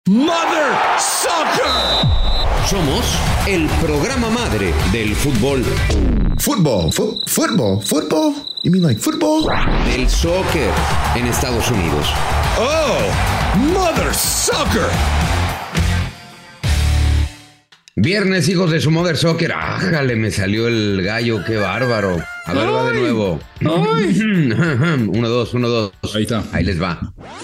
Mother Soccer. Somos el programa madre del fútbol. Football? You mean like football? Del soccer en Estados Unidos. Oh, Mother Soccer. Viernes, hijos de su Mother Soccer. ¡Ájale! Me salió el gallo, qué bárbaro. A ver, va de nuevo. ¡Ay! 1, 2. Ahí está. Ahí les va.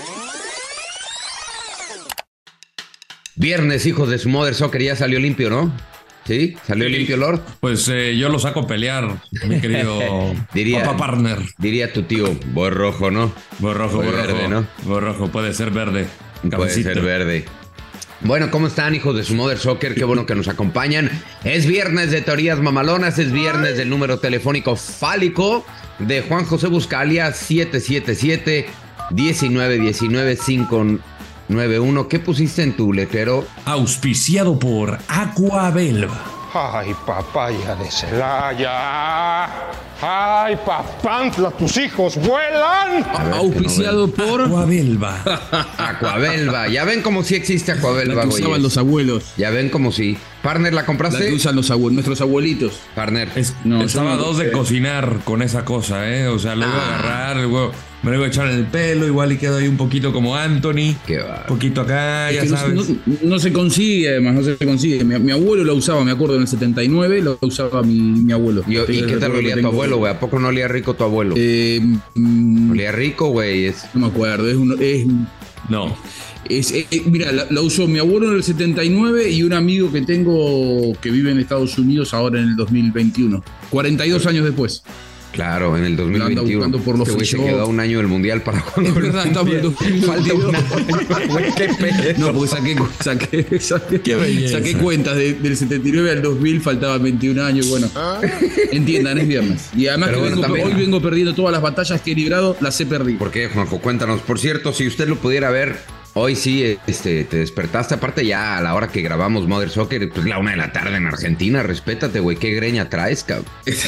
Viernes, hijos de su Mother Soccer. Ya salió limpio, ¿no? ¿Sí? ¿Salió limpio, Lord? Pues yo lo saco a pelear, mi querido papá partner. Diría tu tío, voy rojo, ¿no? Voy rojo. Verde, ¿no? Voy rojo, puede ser verde. Puede ser verde. Bueno, ¿cómo están, hijos de su Mother Soccer? Qué bueno que nos acompañan. Es viernes de teorías mamalonas, es viernes del número telefónico fálico de Juan José Buscalia, 777-1919-591. ¿Qué pusiste en tu letrero? Auspiciado por Aquabelva. Ay, papaya de Celaya. Ay, papantla, tus hijos vuelan. Auspiciado por Aquabelva. Aquabelva. Ya ven como sí existe Aquabelva, la que güey. usaban los abuelos. Ya ven como sí. Partner, ¿la compraste? La que usan los abuelos, nuestros abuelitos. Partner. Estaba a dos de cocinar con esa cosa, ¿eh? O sea, lo iba a agarrar, luego me lo iba a echar en el pelo, igual y quedo ahí un poquito como Anthony. Qué va. Un poquito acá, Es ya que sabes. no se consigue, además, no se consigue. Mi abuelo la usaba, me acuerdo, en el 79, lo usaba mi abuelo. ¿Y qué tal olía tu abuelo, güey? ¿A poco no olía rico tu abuelo? Olía rico, güey. No me acuerdo, No. Mira, la usó mi abuelo en el 79 y un amigo que tengo que vive en Estados Unidos ahora en el 2021. 42 años después. Claro, en el 2021. Buscando por los güey se quedó a un año del Mundial para Juan. Es verdad, estamos en el 2022. Falta un año, güey, qué pedo. No, porque saqué cuentas del 79 al 2000, faltaban 21 años. Bueno, entiendan, es viernes. Y además Pero que bueno, también, hoy vengo perdiendo todas las batallas que he librado, las he perdido. ¿Por qué, Juanjo? Cuéntanos. Por cierto, si usted lo pudiera ver, hoy sí te despertaste. Aparte ya a la hora que grabamos Mother Soccer, pues la 1 de la tarde en Argentina. Respétate, güey. ¿Qué greña traes, cabrón?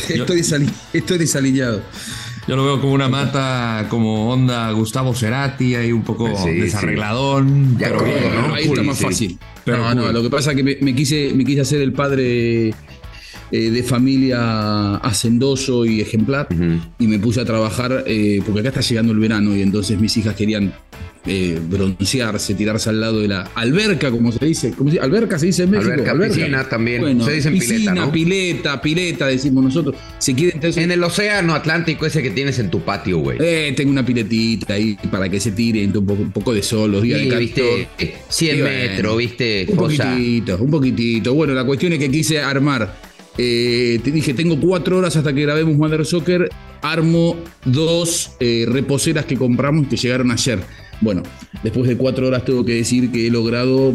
Estoy desaliñado. Yo lo veo como una mata, como onda Gustavo Cerati, ahí un poco desarregladón. Sí. Ya pero crudo, bien, ¿no? Ahí está más Sí. fácil. Pero No, lo que pasa es que me quise hacer el padre de familia hacendoso y ejemplar, y me puse a trabajar porque acá está llegando el verano y entonces mis hijas querían broncearse, tirarse al lado de la alberca, como se dice. ¿Alberca se dice en México? Alberca, piscina también. Bueno, Se dicen piscina, pileta, ¿no? pileta, decimos nosotros. Se quieren entonces. En el océano Atlántico ese que tienes en tu patio, güey. Tengo una piletita ahí para que se tiren un poco de sol los días de calor. Viste, 100 metros, viste, un poquitito. Bueno, la cuestión es que quise armar. Te dije, tengo 4 horas hasta que grabemos Mother Soccer. Armo 2 reposeras que compramos que llegaron ayer. Bueno, después de 4 horas tengo que decir que he logrado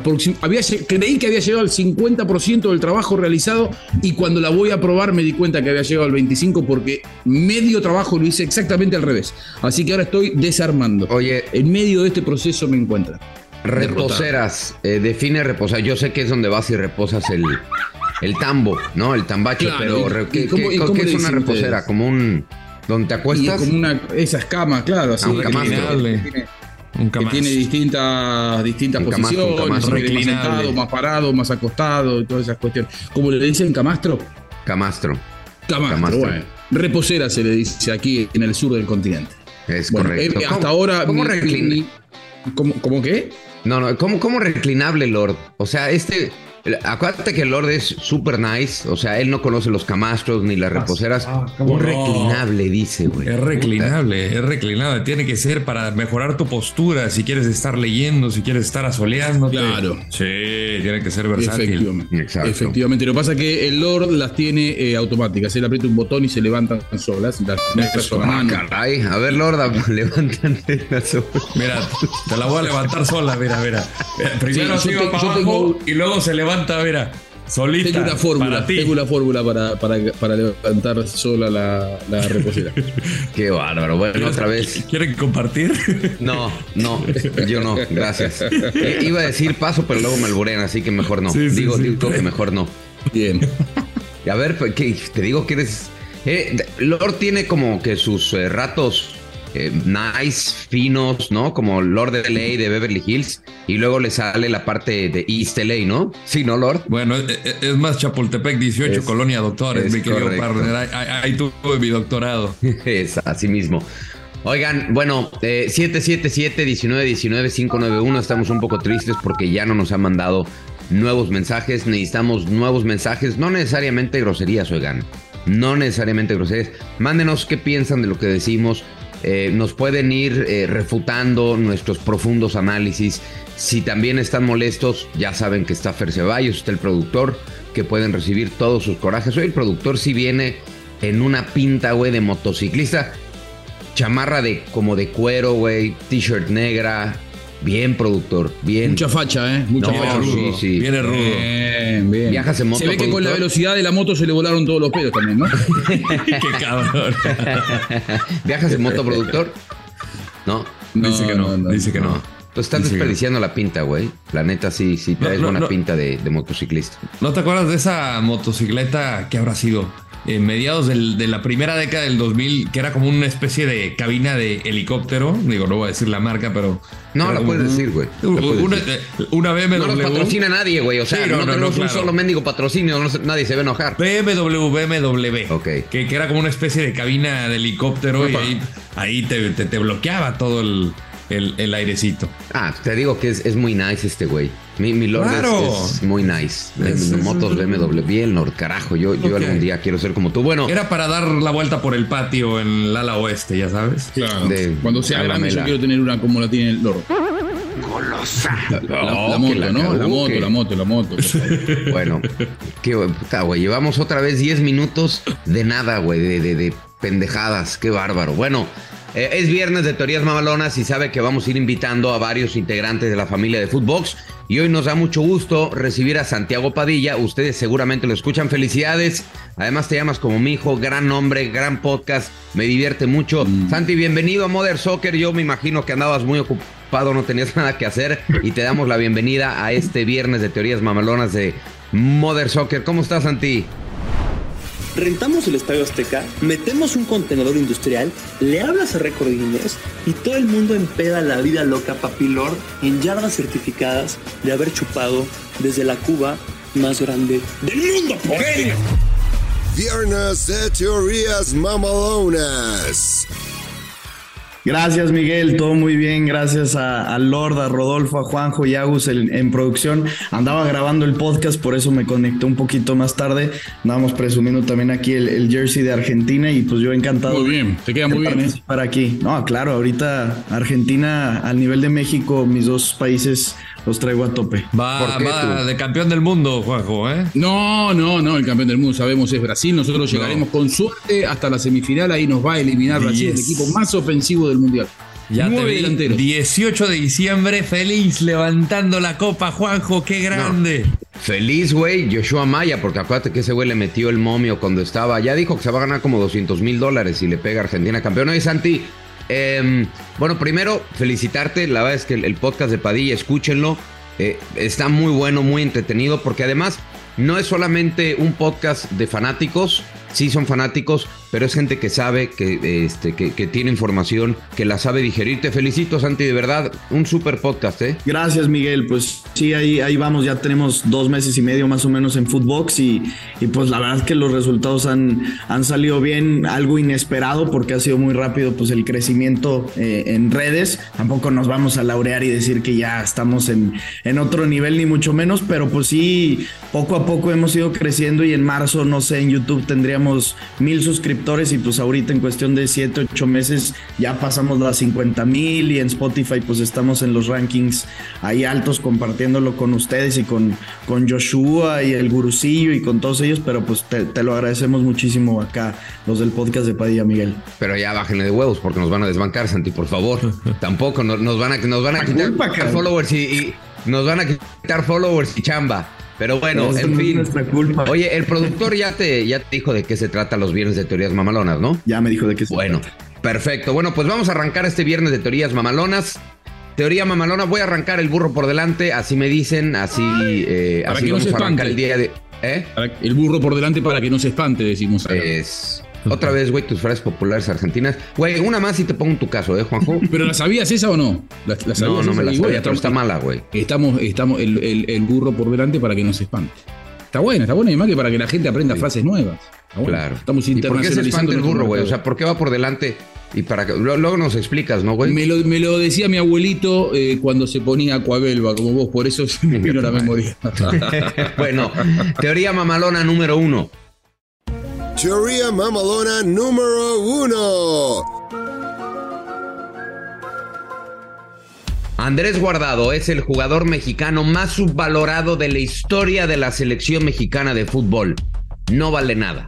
creí que había llegado al 50% del trabajo realizado y cuando la voy a probar me di cuenta que había llegado al 25% porque medio trabajo lo hice exactamente al revés. Así que ahora estoy desarmando. Oye, en medio de este proceso me encuentro. Reposeras, define reposar. Yo sé que es donde vas y reposas el tambo, ¿no? El tambache, Claro, pero ¿y cómo ¿qué le es una dicen reposera? ustedes? Como un... ¿Donde te acuestas? Y es como esas camas, claro, así. Un camastro. Que tiene distintas Un camastro, posiciones, camastro. más sentado, más parado, más acostado, y todas esas cuestiones. ¿Cómo le dicen camastro? Camastro. Bueno. Reposera se le dice aquí en el sur del continente. Es Bueno, correcto. hasta ahora... ¿Cómo reclinable? ¿Cómo qué? No, ¿cómo reclinable, Lord? O sea, acuérdate que el Lord es super nice, o sea, él no conoce los camastros ni las reposeras. ¿cómo Un no? reclinable, dice, güey. Es reclinable. Tiene que ser para mejorar tu postura, si quieres estar leyendo, si quieres estar asoleándote. Claro. Sí, tiene que ser versátil. Efectivamente. Lo que pasa es que el Lord las tiene automáticas. Él aprieta un botón y se levantan solas. Caray. A ver, Lord, levántate la sola. Mira, te la voy a levantar sola, mira. Primero Sí, sigo para abajo y luego se levanta, mira, solita. Tengo una fórmula, para ti. para levantar sola la reposera. Qué bárbaro. Bueno, otra vez. ¿Quieren compartir? No, yo no, gracias. Iba a decir paso, pero luego me alburean, así que mejor no. Digo que mejor no. Bien. A ver, ¿qué? Te digo que eres... Lord tiene como que sus ratos nice, finos, ¿no? Como Lord LA de Beverly Hills, y luego le sale la parte de East LA, ¿no? Sí, ¿no, Lord? Bueno, es más Chapultepec 18, Colonia Doctores, mi querido partner. Ahí tuve mi doctorado. Es así mismo. Oigan, bueno, 777-1919-591, estamos un poco tristes porque ya no nos han mandado nuevos mensajes, necesitamos nuevos mensajes, no necesariamente groserías, oigan, no necesariamente groserías. Mándenos qué piensan de lo que decimos, nos pueden ir refutando nuestros profundos análisis. Si también están molestos, ya saben que está Fer Ceballos, está el productor, que pueden recibir todos sus corajes. Hoy el productor sí viene en una pinta, güey, de motociclista, chamarra como de cuero, güey, t-shirt negra. Bien, productor, bien. Mucha facha, Mucha facha. Rudo. Sí. Viene rudo. Bien. Viajas en moto, se ve que productor. con la velocidad de la moto se le volaron todos los pelos también, ¿no? Qué cabrón. ¿Viajas en moto, productor? No. Dice que no. Pues estás desperdiciando la pinta, güey. La neta sí traes buena pinta de motociclista. ¿No te acuerdas de esa motocicleta que habrá sido? Mediados de la primera década del 2000, que era como una especie de cabina de helicóptero. Digo, no voy a decir la marca, pero... No, la puedes decir, güey. Una BMW. No nos patrocina nadie, güey. O sea, sí, no tenemos un solo mendigo patrocinio. nadie se va a enojar. BMW. Ok. Que era como una especie de cabina de helicóptero. Opa. Y ahí te bloqueaba todo el airecito. Te digo que es muy nice este güey. Mi Lord es muy nice. Motos BMW, bien, Lord, carajo. Yo algún día quiero ser como tú. Bueno. Era para dar la vuelta por el patio en el ala oeste, ya sabes. Claro. Cuando sea grande yo quiero tener una como la tiene el Lord. Golosa. La moto, ¿no? La moto. Bueno, qué puta, güey. Llevamos otra vez 10 minutos de nada, güey. De pendejadas. Qué bárbaro. Bueno. Es viernes de Teorías Mamalonas y sabe que vamos a ir invitando a varios integrantes de la familia de Footbox. Y hoy nos da mucho gusto recibir a Santiago Padilla. Ustedes seguramente lo escuchan. Felicidades. Además te llamas como mi hijo. Gran nombre, gran podcast. Me divierte mucho. Santi, bienvenido a Mother Soccer. Yo me imagino que andabas muy ocupado, no tenías nada que hacer. Y te damos la bienvenida a este viernes de Teorías Mamalonas de Mother Soccer. ¿Cómo estás, Santi? Rentamos el Estadio Azteca, metemos un contenedor industrial, le hablas a Récord Guinness y todo el mundo empeda la vida loca, papi Lord, en yardas certificadas de haber chupado desde la cuba más grande del mundo, por él. Viernes de Teorías Mamalonas. Gracias, Miguel, todo muy bien, gracias a Lord, a Rodolfo, a Juanjo y a Agus en producción. Andaba grabando el podcast, por eso me conecté un poquito más tarde. Andábamos presumiendo también aquí el jersey de Argentina y pues yo encantado. Muy bien, te queda muy bien. Para aquí. No, claro, ahorita Argentina al nivel de México, mis dos países los traigo a tope. Va de campeón del mundo, Juanjo, ¿eh? No, el campeón del mundo sabemos es Brasil. Nosotros llegaremos con suerte hasta la semifinal. Ahí nos va a eliminar Brasil, el equipo más ofensivo del mundial. Ya 9 delanteros. 18 de diciembre, feliz levantando la copa, Juanjo, qué grande. No. Feliz, güey, Joshua Maya, porque acuérdate que ese güey le metió el momio cuando estaba. Ya dijo que se va a ganar como $200,000 si le pega a Argentina campeón. Oye, Santi, bueno, primero felicitarte. La verdad es que el podcast de Padilla, escúchenlo. Está muy bueno, muy entretenido, porque además no es solamente un podcast de fanáticos. Sí son fanáticos, pero es gente que sabe, que tiene información, que la sabe digerir. Te felicito, Santi, de verdad, un súper podcast, ¿eh? Gracias, Miguel, pues sí, ahí vamos, ya tenemos 2 meses y medio más o menos en Footbox y pues la verdad es que los resultados han salido bien, algo inesperado porque ha sido muy rápido pues el crecimiento en redes. Tampoco nos vamos a laurear y decir que ya estamos en otro nivel, ni mucho menos, pero pues sí, poco a poco hemos ido creciendo y en marzo, no sé, en YouTube tendríamos 1,000 suscriptores y pues ahorita en cuestión de 7, 8 meses ya pasamos las 50,000 y en Spotify pues estamos en los rankings ahí altos compartiéndolo con ustedes y con Joshua y el Gurusillo y con todos ellos, pero pues te lo agradecemos muchísimo acá los del podcast de Padilla, Miguel. Pero ya bájenle de huevos porque nos van a desbancar, Santi, por favor. Tampoco nos van a quitar followers y nos van a quitar followers y chamba. Pero bueno, en fin. Oye, el productor ya te dijo de qué se trata los viernes de Teorías Mamalonas, ¿no? Ya me dijo de qué se trata. Bueno, perfecto. Bueno, pues vamos a arrancar este viernes de Teorías Mamalonas. Teoría mamalona, voy a arrancar el burro por delante, así me dicen, así para que vamos no se a arrancar espante. el día de... El burro por delante para que no se espante, decimos acá. Otra vez, güey, tus frases populares argentinas. Güey, una más y te pongo en tu caso, Juanjo. ¿Pero la sabías esa o no? ¿La sabías no esa? me la Y, sabía, bueno, pero está mala, güey. Estamos el burro por delante para que no se espante. Está buena, y además que para que la gente aprenda frases nuevas. Claro. Estamos ¿Y por qué se espanta el burro, güey? O sea, ¿por qué va por delante? Y para que luego nos explicas, ¿no, güey? Me lo decía mi abuelito cuando se ponía Coabelba, como vos, por eso se me vino la memoria. Bueno, teoría mamalona número 1. Teoría mamalona número 1. Andrés Guardado es el jugador mexicano más subvalorado de la historia de la selección mexicana de fútbol. No vale nada.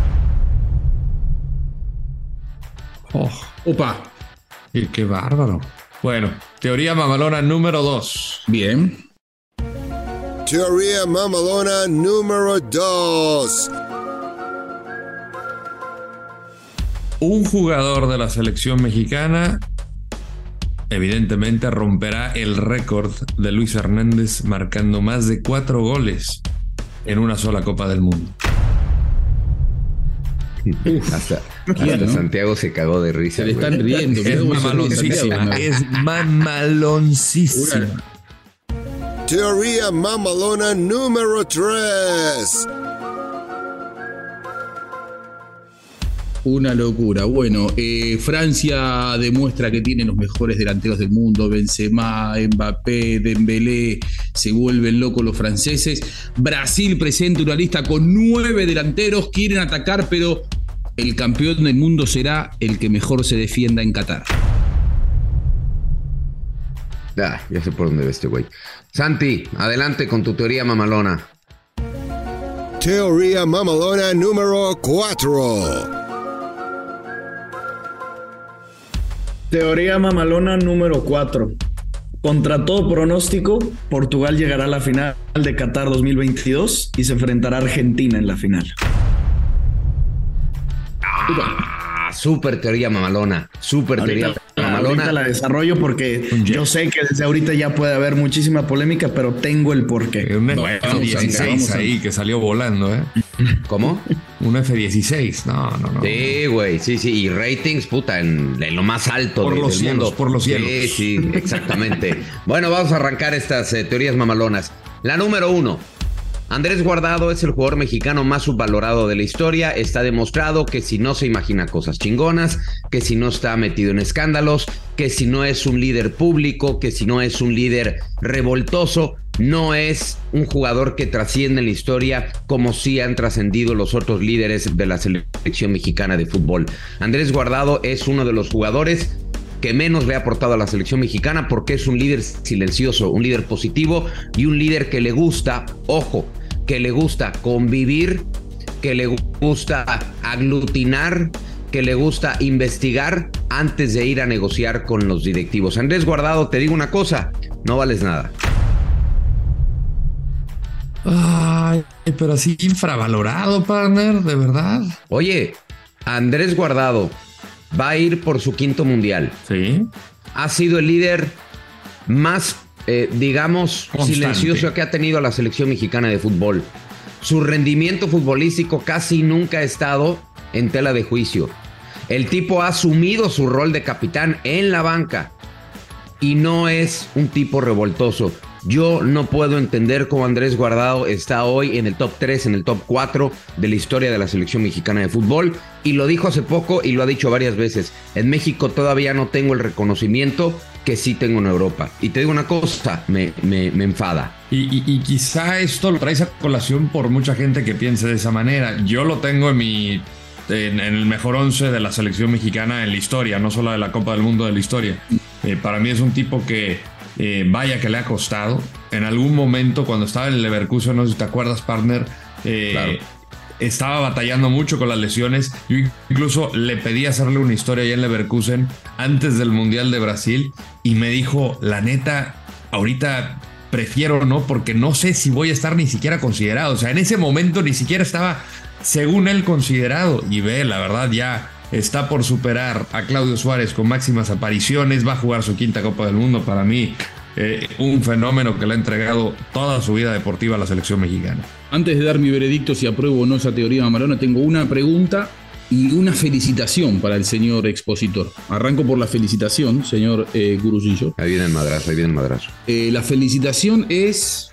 Opa. Y qué bárbaro. Bueno, teoría mamalona número 2. Bien. Teoría mamalona número 2. Un jugador de la selección mexicana evidentemente romperá el récord de Luis Hernández marcando más de 4 goles en una sola Copa del Mundo. Hasta Santiago se cagó de risa. Se le están riendo. Es mamaloncísima. Es mamaloncísima. Teoría mamalona número 3. Una locura. Bueno, Francia demuestra que tiene los mejores delanteros del mundo. Benzema, Mbappé, Dembélé. Se vuelven locos los franceses. Brasil presenta una lista con 9 delanteros. Quieren atacar, pero el campeón del mundo será el que mejor se defienda en Qatar. Ya sé por dónde va este güey. Santi, adelante con tu teoría mamalona. Teoría mamalona número 4. Teoría mamalona número 4. Contra todo pronóstico, Portugal llegará a la final de Qatar 2022 y se enfrentará a Argentina en la final. Súper teoría mamalona. Ahorita la desarrollo porque yo sé que desde ahorita ya puede haber muchísima polémica, pero tengo el porqué. Un F-16 ahí que salió volando, ¿eh? ¿Cómo? Un F-16. No. Sí, güey, sí. Y ratings, puta, en lo más alto por los del cielos, mundo. por los cielos. Sí, exactamente. Bueno, vamos a arrancar estas teorías mamalonas. La número 1. Andrés Guardado es el jugador mexicano más subvalorado de la historia. Está demostrado que si no se imagina cosas chingonas, que si no está metido en escándalos, que si no es un líder público, que si no es un líder revoltoso, no es un jugador que trasciende en la historia como sí han trascendido los otros líderes de la selección mexicana de fútbol. Andrés Guardado es uno de los jugadores que menos le ha aportado a la selección mexicana porque es un líder silencioso, un líder positivo y un líder que le gusta, ojo, que le gusta convivir, que le gusta aglutinar, que le gusta investigar antes de ir a negociar con los directivos. Andrés Guardado, te digo una cosa, no vales nada. Ay, pero así infravalorado, partner, de verdad. Oye, Andrés Guardado va a ir por su 5º mundial. Sí. Ha sido el líder más, digamos, constante, silencioso que ha tenido la selección mexicana de fútbol. Su rendimiento futbolístico casi nunca ha estado en tela de juicio. El tipo ha asumido su rol de capitán en la banca y no es un tipo revoltoso. Yo no puedo entender cómo Andrés Guardado está hoy en el top 3, en el top 4 de la historia de la selección mexicana de fútbol. Y lo dijo hace poco y lo ha dicho varias veces. En México todavía no tengo el reconocimiento que sí tengo en Europa. Y te digo una cosa, me enfada. Y quizá esto lo traes a colación por mucha gente que piense de esa manera. Yo lo tengo en el mejor 11 de la selección mexicana en la historia, no solo de la Copa del Mundo, de la historia. Para mí es un tipo que vaya que le ha costado. En algún momento cuando estaba en el Leverkusen, no sé si te acuerdas, partner, Claro. Estaba batallando mucho con las lesiones. Yo incluso le pedí hacerle una historia allá en Leverkusen antes del Mundial de Brasil y me dijo, la neta, ahorita prefiero no, porque no sé si voy a estar ni siquiera considerado. O sea, en ese momento ni siquiera estaba, según él, considerado. Y ve, la verdad, ya está por superar a Claudio Suárez con máximas apariciones. Va a jugar su 5ª Copa del Mundo. Para mí, un fenómeno que le ha entregado toda su vida deportiva a la selección mexicana. Antes de dar mi veredicto si apruebo o no esa teoría mamalona, tengo una pregunta y una felicitación para el señor expositor. Arranco por la felicitación, señor Gurusillo. Ahí viene el madrazo. La felicitación es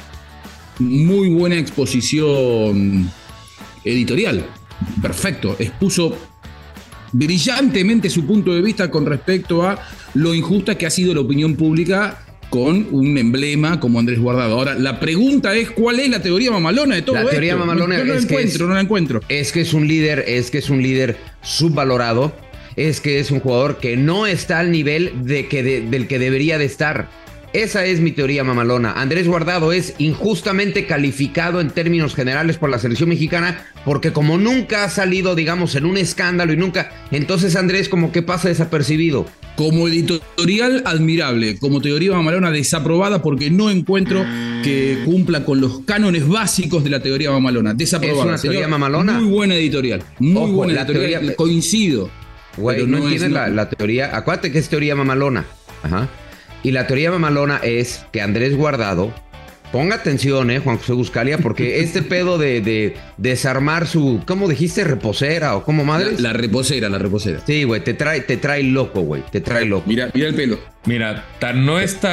muy buena exposición editorial. Perfecto. Expuso brillantemente su punto de vista con respecto a lo injusta que ha sido la opinión pública con un emblema como Andrés Guardado. Ahora, la pregunta es, ¿cuál es la teoría mamalona de todo esto? La teoría mamalona no la encuentro. Es que es un líder subvalorado, es que es un jugador que no está al nivel del que debería de estar. Esa es mi teoría mamalona. Andrés Guardado es injustamente calificado en términos generales por la selección mexicana porque como nunca ha salido, digamos, en un escándalo y nunca... Entonces Andrés como que pasa desapercibido. Como editorial, admirable. Como teoría mamalona, desaprobada porque no encuentro que cumpla con los cánones básicos de la teoría mamalona. Desaprobada. ¿Es una teoría mamalona? Muy buena editorial. Muy buena editorial. Teoría... Coincido. Güey, no entiendes la teoría. Acuérdate que es teoría mamalona. Ajá. Y la teoría mamalona es que Andrés Guardado, ponga atención, Juan José Buscalia, porque este pedo de desarmar su, ¿cómo dijiste? ¿Reposera o cómo madre? La reposera. Sí, güey, te trae loco, güey, te trae loco. Mira el pelo. Mira, tan no es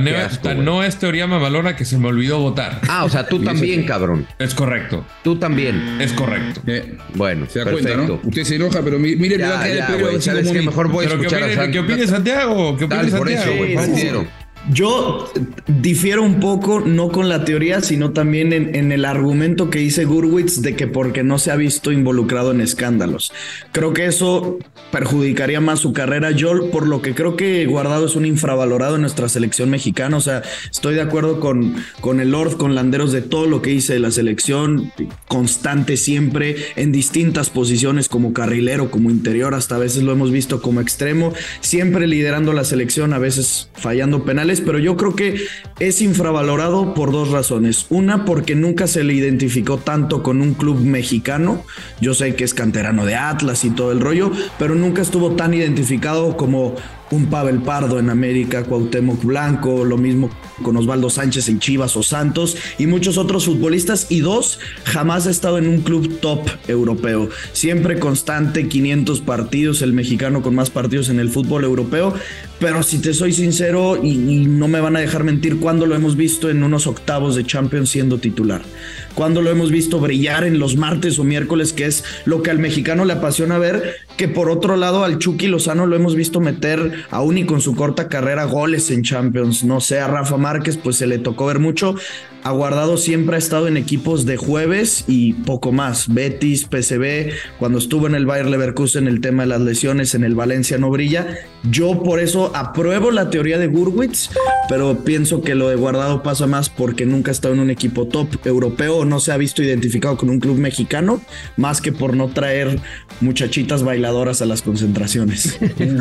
teoría mamalona que se me olvidó votar. Ah, o sea, tú también, cabrón. Es correcto. Tú también. Es correcto. Bueno, se da perfecto. Cuenta, ¿no? Usted se enoja, pero mire, me va a quedar el pelo. Güey, ¿sabes qué? Mejor voy a escuchar a Santiago. ¿Qué opine Santiago? ¿Qué opine Santiago? Por eso, Yo difiero un poco, no con la teoría, sino también en el argumento que dice Gurwitz de que porque no se ha visto involucrado en escándalos. Creo que eso perjudicaría más su carrera. Yo, por lo que creo que Guardado es un infravalorado en nuestra selección mexicana. O sea, estoy de acuerdo con el Lord, con Landeros, de todo lo que dice de la selección, constante siempre, en distintas posiciones, como carrilero, como interior, hasta a veces lo hemos visto como extremo, siempre liderando la selección, a veces fallando penales. Pero yo creo que es infravalorado por dos razones. Una, porque nunca se le identificó tanto con un club mexicano. Yo sé que es canterano de Atlas y todo el rollo, pero nunca estuvo tan identificado como un Pavel Pardo en América, Cuauhtémoc Blanco, lo mismo con Osvaldo Sánchez en Chivas o Santos y muchos otros futbolistas. Y dos, jamás ha estado en un club top europeo. Siempre constante, 500 partidos, el mexicano con más partidos en el fútbol europeo. Pero si te soy sincero, y no me van a dejar mentir, ¿cuándo lo hemos visto en unos octavos de Champions siendo titular? ¿Cuándo lo hemos visto brillar en los martes o miércoles, que es lo que al mexicano le apasiona ver? Que por otro lado al Chucky Lozano lo hemos visto meter, aún y con su corta carrera, goles en Champions. No sé, a Rafa Márquez pues se le tocó ver mucho. A Guardado siempre ha estado en equipos de jueves y poco más. Betis, PSV, cuando estuvo en el Bayer Leverkusen, el tema de las lesiones, en el Valencia no brilla. Yo por eso apruebo la teoría de Gurwitz, pero pienso que lo de Guardado pasa más porque nunca ha estado en un equipo top europeo o no se ha visto identificado con un club mexicano, más que por no traer muchachitas bailadoras a las concentraciones.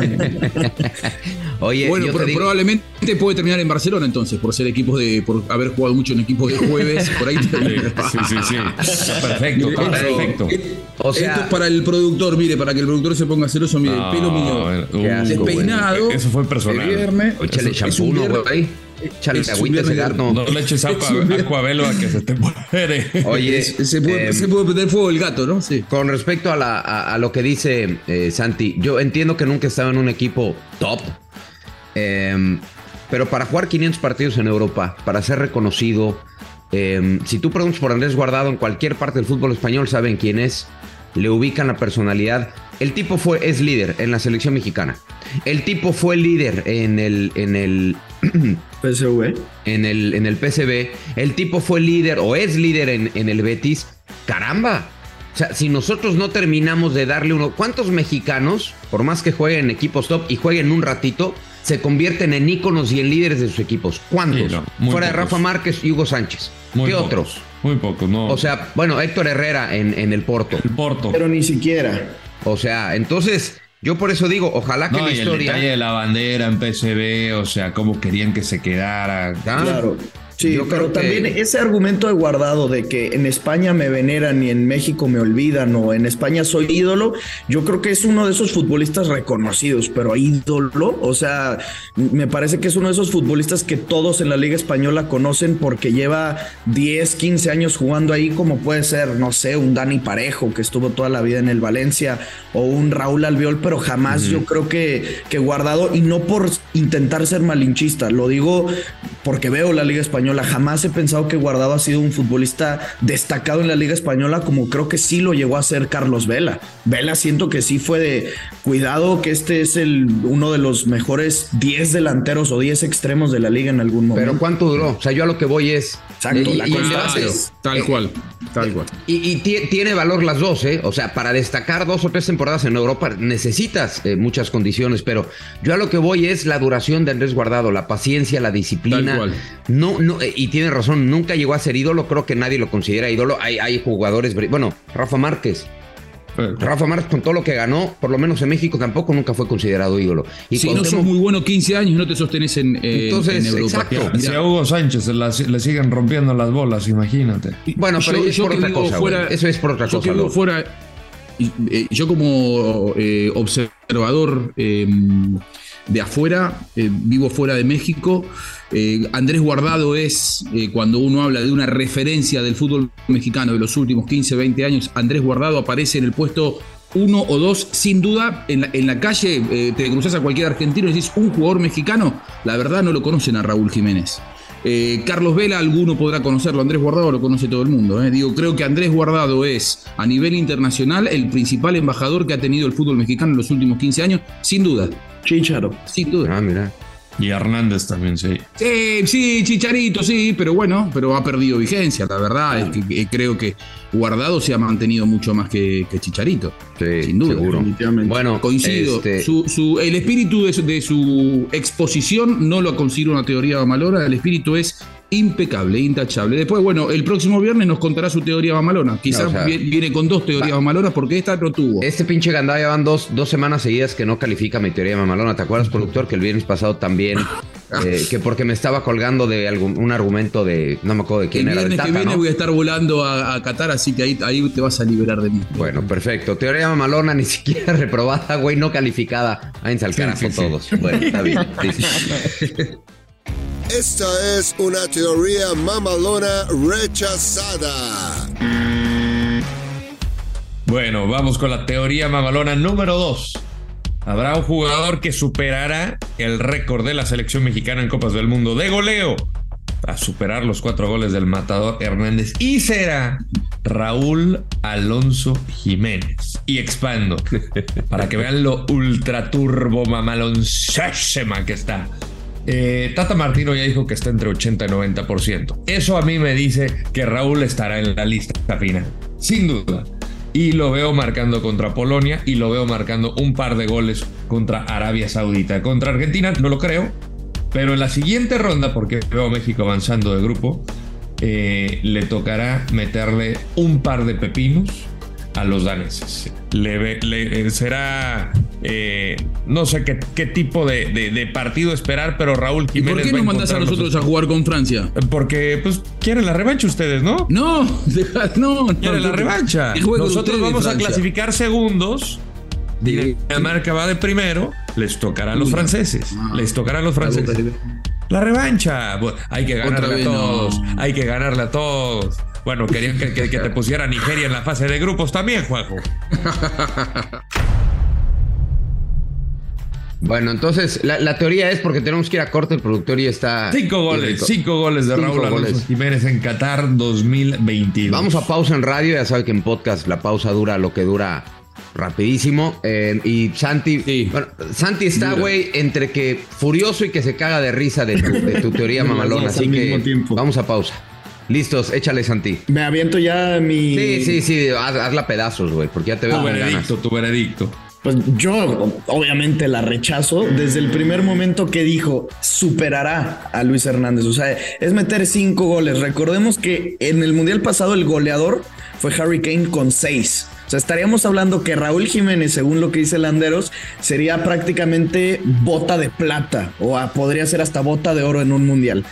Oye, bueno, pero probablemente puede terminar en Barcelona entonces, por haber jugado mucho en equipos de jueves, por ahí. Sí. Perfecto. O sea, esto es para el productor, mire, para que el productor se ponga celoso, mire, el pelo mío despeinado. Eso fue personal. Viernes, échale champú, güey. Échale agüita a ese gato. No le eches acuavelo a que se te muere. Oye, se puede prender fuego el gato, ¿no? Sí. Con respecto a lo que dice Santi, yo entiendo que nunca estaba en un equipo top, pero para jugar 500 partidos en Europa, para ser reconocido, si tú preguntas por Andrés Guardado en cualquier parte del fútbol español, saben quién es, le ubican la personalidad. El tipo es líder en la selección mexicana. El tipo fue líder en el PSV. En el PSV. El tipo fue líder o es líder en el Betis. ¡Caramba! O sea, si nosotros no terminamos de darle uno... ¿Cuántos mexicanos, por más que jueguen en equipos top y jueguen un ratito, se convierten en íconos y en líderes de sus equipos? ¿Cuántos? Sí, fuera pocos. De Rafa Márquez y Hugo Sánchez. ¿Qué otros? Muy pocos, no. O sea, bueno, Héctor Herrera en el Porto. El Porto. Pero ni siquiera. O sea, entonces, yo por eso digo, ojalá que la historia... el detalle de la bandera en PSV, o sea, cómo querían que se quedara. Claro. Sí, pero también ese argumento de Guardado de que en España me veneran y en México me olvidan o en España soy ídolo, yo creo que es uno de esos futbolistas reconocidos, pero ídolo, o sea, me parece que es uno de esos futbolistas que todos en la Liga Española conocen porque lleva 10, 15 años jugando ahí, como puede ser, no sé, un Dani Parejo que estuvo toda la vida en el Valencia o un Raúl Albiol, pero jamás yo creo que Guardado, y no por intentar ser malinchista, lo digo porque veo la Liga Española, jamás he pensado que Guardado ha sido un futbolista destacado en la Liga Española como creo que sí lo llegó a ser Carlos Vela. Vela siento que sí fue de cuidado, que este es uno de los mejores 10 delanteros o 10 extremos de la liga en algún momento. Pero ¿cuánto duró? O sea, yo a lo que voy es... Exacto, la constancia. Tal cual. Y tiene valor las dos, ¿eh? O sea, para destacar 2 o 3 temporadas en Europa necesitas muchas condiciones, pero yo a lo que voy es la duración de Andrés Guardado, la paciencia, la disciplina. Tal cual. No, y tiene razón, nunca llegó a ser ídolo, creo que nadie lo considera ídolo. Hay jugadores, bueno, Rafa Márquez con todo lo que ganó, por lo menos en México tampoco nunca fue considerado ídolo. Y si no sos muy bueno 15 años, no te sostenés en Europa. Exacto. Si a Hugo Sánchez le siguen rompiendo las bolas, imagínate. Bueno, pero yo por otra cosa, fuera, eso es por otra cosa. Yo como observador de afuera, vivo fuera de México. Andrés Guardado es, cuando uno habla de una referencia del fútbol mexicano de los últimos 15, 20 años, Andrés Guardado aparece en el puesto 1 o 2, sin duda. En la calle te cruzás a cualquier argentino y decís, un jugador mexicano, la verdad no lo conocen a Raúl Jiménez. Carlos Vela, alguno podrá conocerlo, Andrés Guardado lo conoce todo el mundo. Creo que Andrés Guardado es, a nivel internacional, el principal embajador que ha tenido el fútbol mexicano en los últimos 15 años, sin duda. Chicharo. Sin duda. Mira. Y Hernández también, sí. Sí, Chicharito, sí, pero ha perdido vigencia. La verdad es que creo que Guardado se ha mantenido mucho más que Chicharito. Sí, sin duda. Seguro. Bueno, coincido. El espíritu de su exposición no lo considero una teoría mamalona. El espíritu es impecable, intachable. Después, el próximo viernes nos contará su teoría mamalona. Quizás viene con 2 teorías mamalonas porque esta no tuvo. Este pinche Gandaya van dos semanas seguidas que no califica mi teoría mamalona. ¿Te acuerdas, productor, que el viernes pasado también que porque me estaba colgando de un argumento de, no me acuerdo de quién era, del Tata, el viernes que viene, ¿no? voy a estar volando a Qatar, así que ahí te vas a liberar de mí. Bueno, perfecto. Teoría mamalona, ni siquiera reprobada, güey, no calificada. Váyanse al carajo todos. Bueno, está bien. Esta es una teoría mamalona rechazada. Bueno, vamos con la teoría mamalona número 2. Habrá un jugador que superará el récord de la selección mexicana en Copas del Mundo de goleo, a superar los 4 goles del matador Hernández, y será Raúl Alonso Jiménez. Y expando, para que vean lo ultra turbo mamalonsésima que está. Tata Martino ya dijo que está entre 80 y 90%. Eso a mí me dice que Raúl estará en la lista final, sin duda. Y lo veo marcando contra Polonia y lo veo marcando un par de goles contra Arabia Saudita. Contra Argentina no lo creo, pero en la siguiente ronda, porque veo a México avanzando de grupo, le tocará meterle un par de pepinos a los daneses. Será no sé qué tipo de partido esperar, pero Raúl Jiménez. ¿Y por qué nos mandás a nosotros a jugar con Francia? Porque pues quieren la revancha ustedes, ¿no? No, quieren la revancha. Nosotros vamos a clasificar segundos. Dinamarca va de primero, les tocará a los franceses. La revancha. Bueno, hay que ganarle a todos. Hay que ganarle a todos. Bueno, querían que te pusiera Nigeria en la fase de grupos también, Juanjo. Bueno, entonces la teoría es porque tenemos que ir a corte, el productor ya está... 5 goles de Raúl Alonso Jiménez en Qatar 2022. Vamos a pausa en radio, ya sabe que en podcast la pausa dura lo que dura rapidísimo. Y Santi, bueno, Santi está, güey, entre que furioso y que se caga de risa de tu teoría mamalona, así que vamos a pausa. Listos, échale, Santi. Me aviento ya mi... Sí, hazla pedazos, güey, porque ya te veo con ganas. Tu veredicto. Pues yo obviamente la rechazo desde el primer momento que dijo superará a Luis Hernández. O sea, es meter 5 goles. Recordemos que en el Mundial pasado el goleador fue Harry Kane con 6. O sea, estaríamos hablando que Raúl Jiménez, según lo que dice Landeros, sería prácticamente bota de plata o podría ser hasta bota de oro en un Mundial.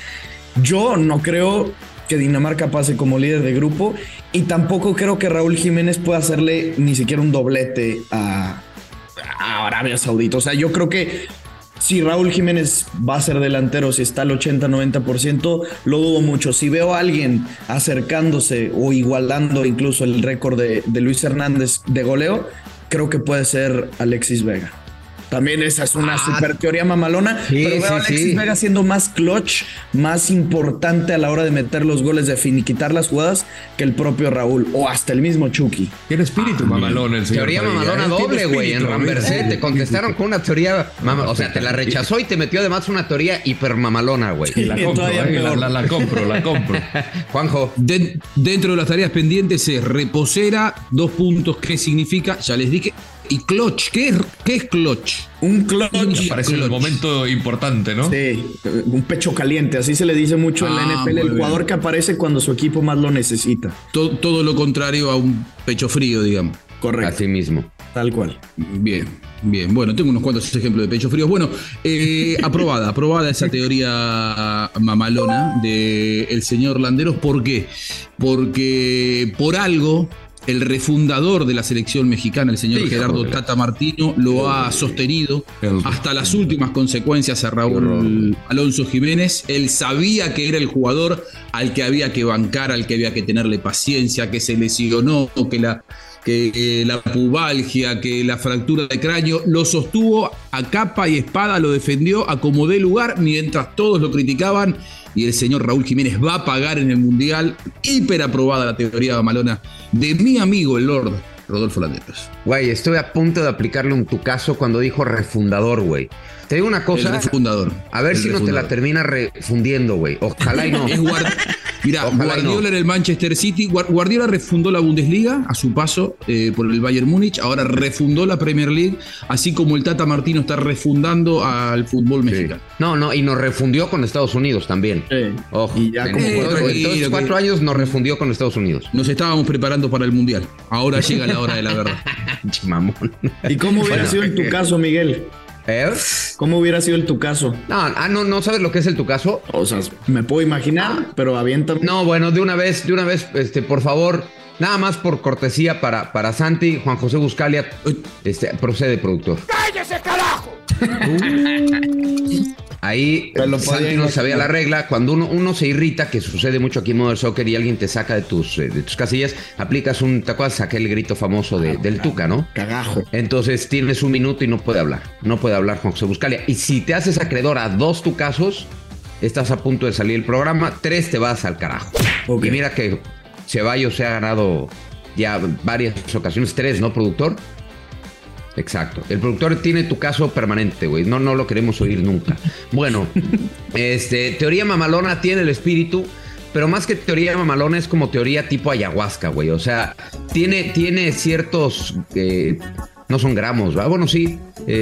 Yo no creo que Dinamarca pase como líder de grupo y tampoco creo que Raúl Jiménez pueda hacerle ni siquiera un doblete a Arabia Saudita. O sea, yo creo que si Raúl Jiménez va a ser delantero, si está al 80-90%, lo dudo mucho. Si veo a alguien acercándose o igualando incluso el récord de Luis Hernández de goleo, creo que puede ser Alexis Vega. También esa es una super teoría mamalona, pero veo a Alexis Vega siendo más clutch, más importante a la hora de meter los goles, de finiquitar las jugadas, que el propio Raúl o hasta el mismo Chucky. Tiene espíritu mamalón el señor. Teoría mamalona doble, güey. En Ramberset te contestaron con una teoría, o sea, te la rechazó y te metió además una teoría hiper mamalona, güey. Sí, la compro, la compro. Juanjo. Dentro de las tareas pendientes es reposera, 2 puntos, ¿qué significa? Ya les dije. Y clutch, ¿qué es clutch? Un clutch. Parece el momento importante, ¿no? Sí, un pecho caliente, así se le dice mucho en la NFL, el jugador que aparece cuando su equipo más lo necesita. Todo lo contrario a un pecho frío, digamos. Correcto. Así mismo. Tal cual. Bien. Bueno, tengo unos cuantos ejemplos de pechos fríos. Bueno, aprobada esa teoría mamalona del señor Landeros. ¿Por qué? Porque por algo el refundador de la selección mexicana, el señor Gerardo Tata Martino, lo ha sostenido hasta las últimas consecuencias a Raúl Alonso Jiménez. Él sabía que era el jugador al que había que bancar, al que había que tenerle paciencia, que se lesionó, que la pubalgia, que la fractura de cráneo, lo sostuvo a capa y espada, lo defendió a como dé lugar, mientras todos lo criticaban. Y el señor Raúl Jiménez va a pagar en el Mundial. Hiper aprobada la teoría mamalona de mi amigo el Lord Rodolfo Landeros. Güey, estoy a punto de aplicarle un tucazo cuando dijo refundador, güey. Te digo una cosa. El refundador. A ver si no te la termina refundiendo, güey. Ojalá y no. Mirá, Guardiola en el Manchester City. Guardiola refundó la Bundesliga a su paso por el Bayern Múnich. Ahora refundó la Premier League, así como el Tata Martino está refundando al fútbol mexicano. No, y nos refundió con Estados Unidos también. Ojo. Y ya como entonces 4 años nos refundió con Estados Unidos. Nos estábamos preparando para el Mundial. Ahora llega la hora de la verdad. Chimamón. ¿Y cómo hubiera sido en tu caso, Miguel? ¿Cómo hubiera sido el tu caso? No sabes lo que es el tu caso. O sea, me puedo imaginar, pero aviéntame. No, bueno, de una vez, por favor, nada más por cortesía para Santi, Juan José Buscalia, procede, productor. ¡Cállese, carajo! Ahí Santi no sabía la regla. Cuando uno se irrita, que sucede mucho aquí en Modern Soccer, y alguien te saca de tus casillas, aplicas ¿te acuerdas? Saqué el grito famoso del Tuca, ¿no? Cagajo. Entonces tienes 1 minuto y no puede hablar. No puede hablar Juan José Buscalia. Y si te haces acreedor a 2 tucazos, estás a punto de salir del programa. 3 te vas al carajo. Okay. Y mira que Ceballos se ha ganado ya varias ocasiones. 3, ¿no, productor? Exacto. El productor tiene tu caso permanente, güey. No lo queremos oír nunca. Bueno, teoría mamalona tiene el espíritu, pero más que teoría mamalona es como teoría tipo ayahuasca, güey. O sea, tiene ciertos... no son gramos, ¿verdad? Bueno, sí.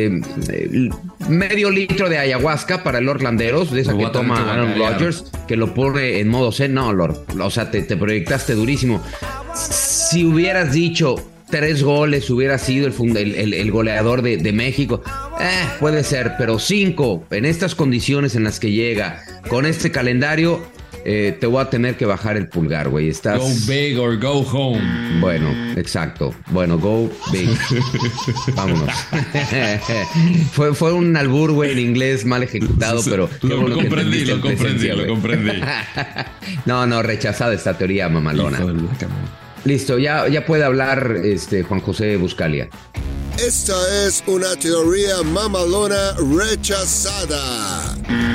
Medio litro de ayahuasca para el Lord Landeros, de esa que toma Aaron Rodgers, que lo pone en modo zen. No, Lord. O sea, te proyectaste durísimo. Si hubieras dicho 3 goles, hubiera sido el goleador de México. Puede ser, pero 5 en estas condiciones en las que llega, con este calendario, te voy a tener que bajar el pulgar, güey. Estás... Go big or go home. Bueno, exacto. Bueno, go big. Vámonos. fue un albur, güey, en inglés mal ejecutado, pero... Lo comprendí. No, rechazada esta teoría mamalona. Listo, ya puede hablar Juan José Buscalia. Esta es una teoría mamalona rechazada.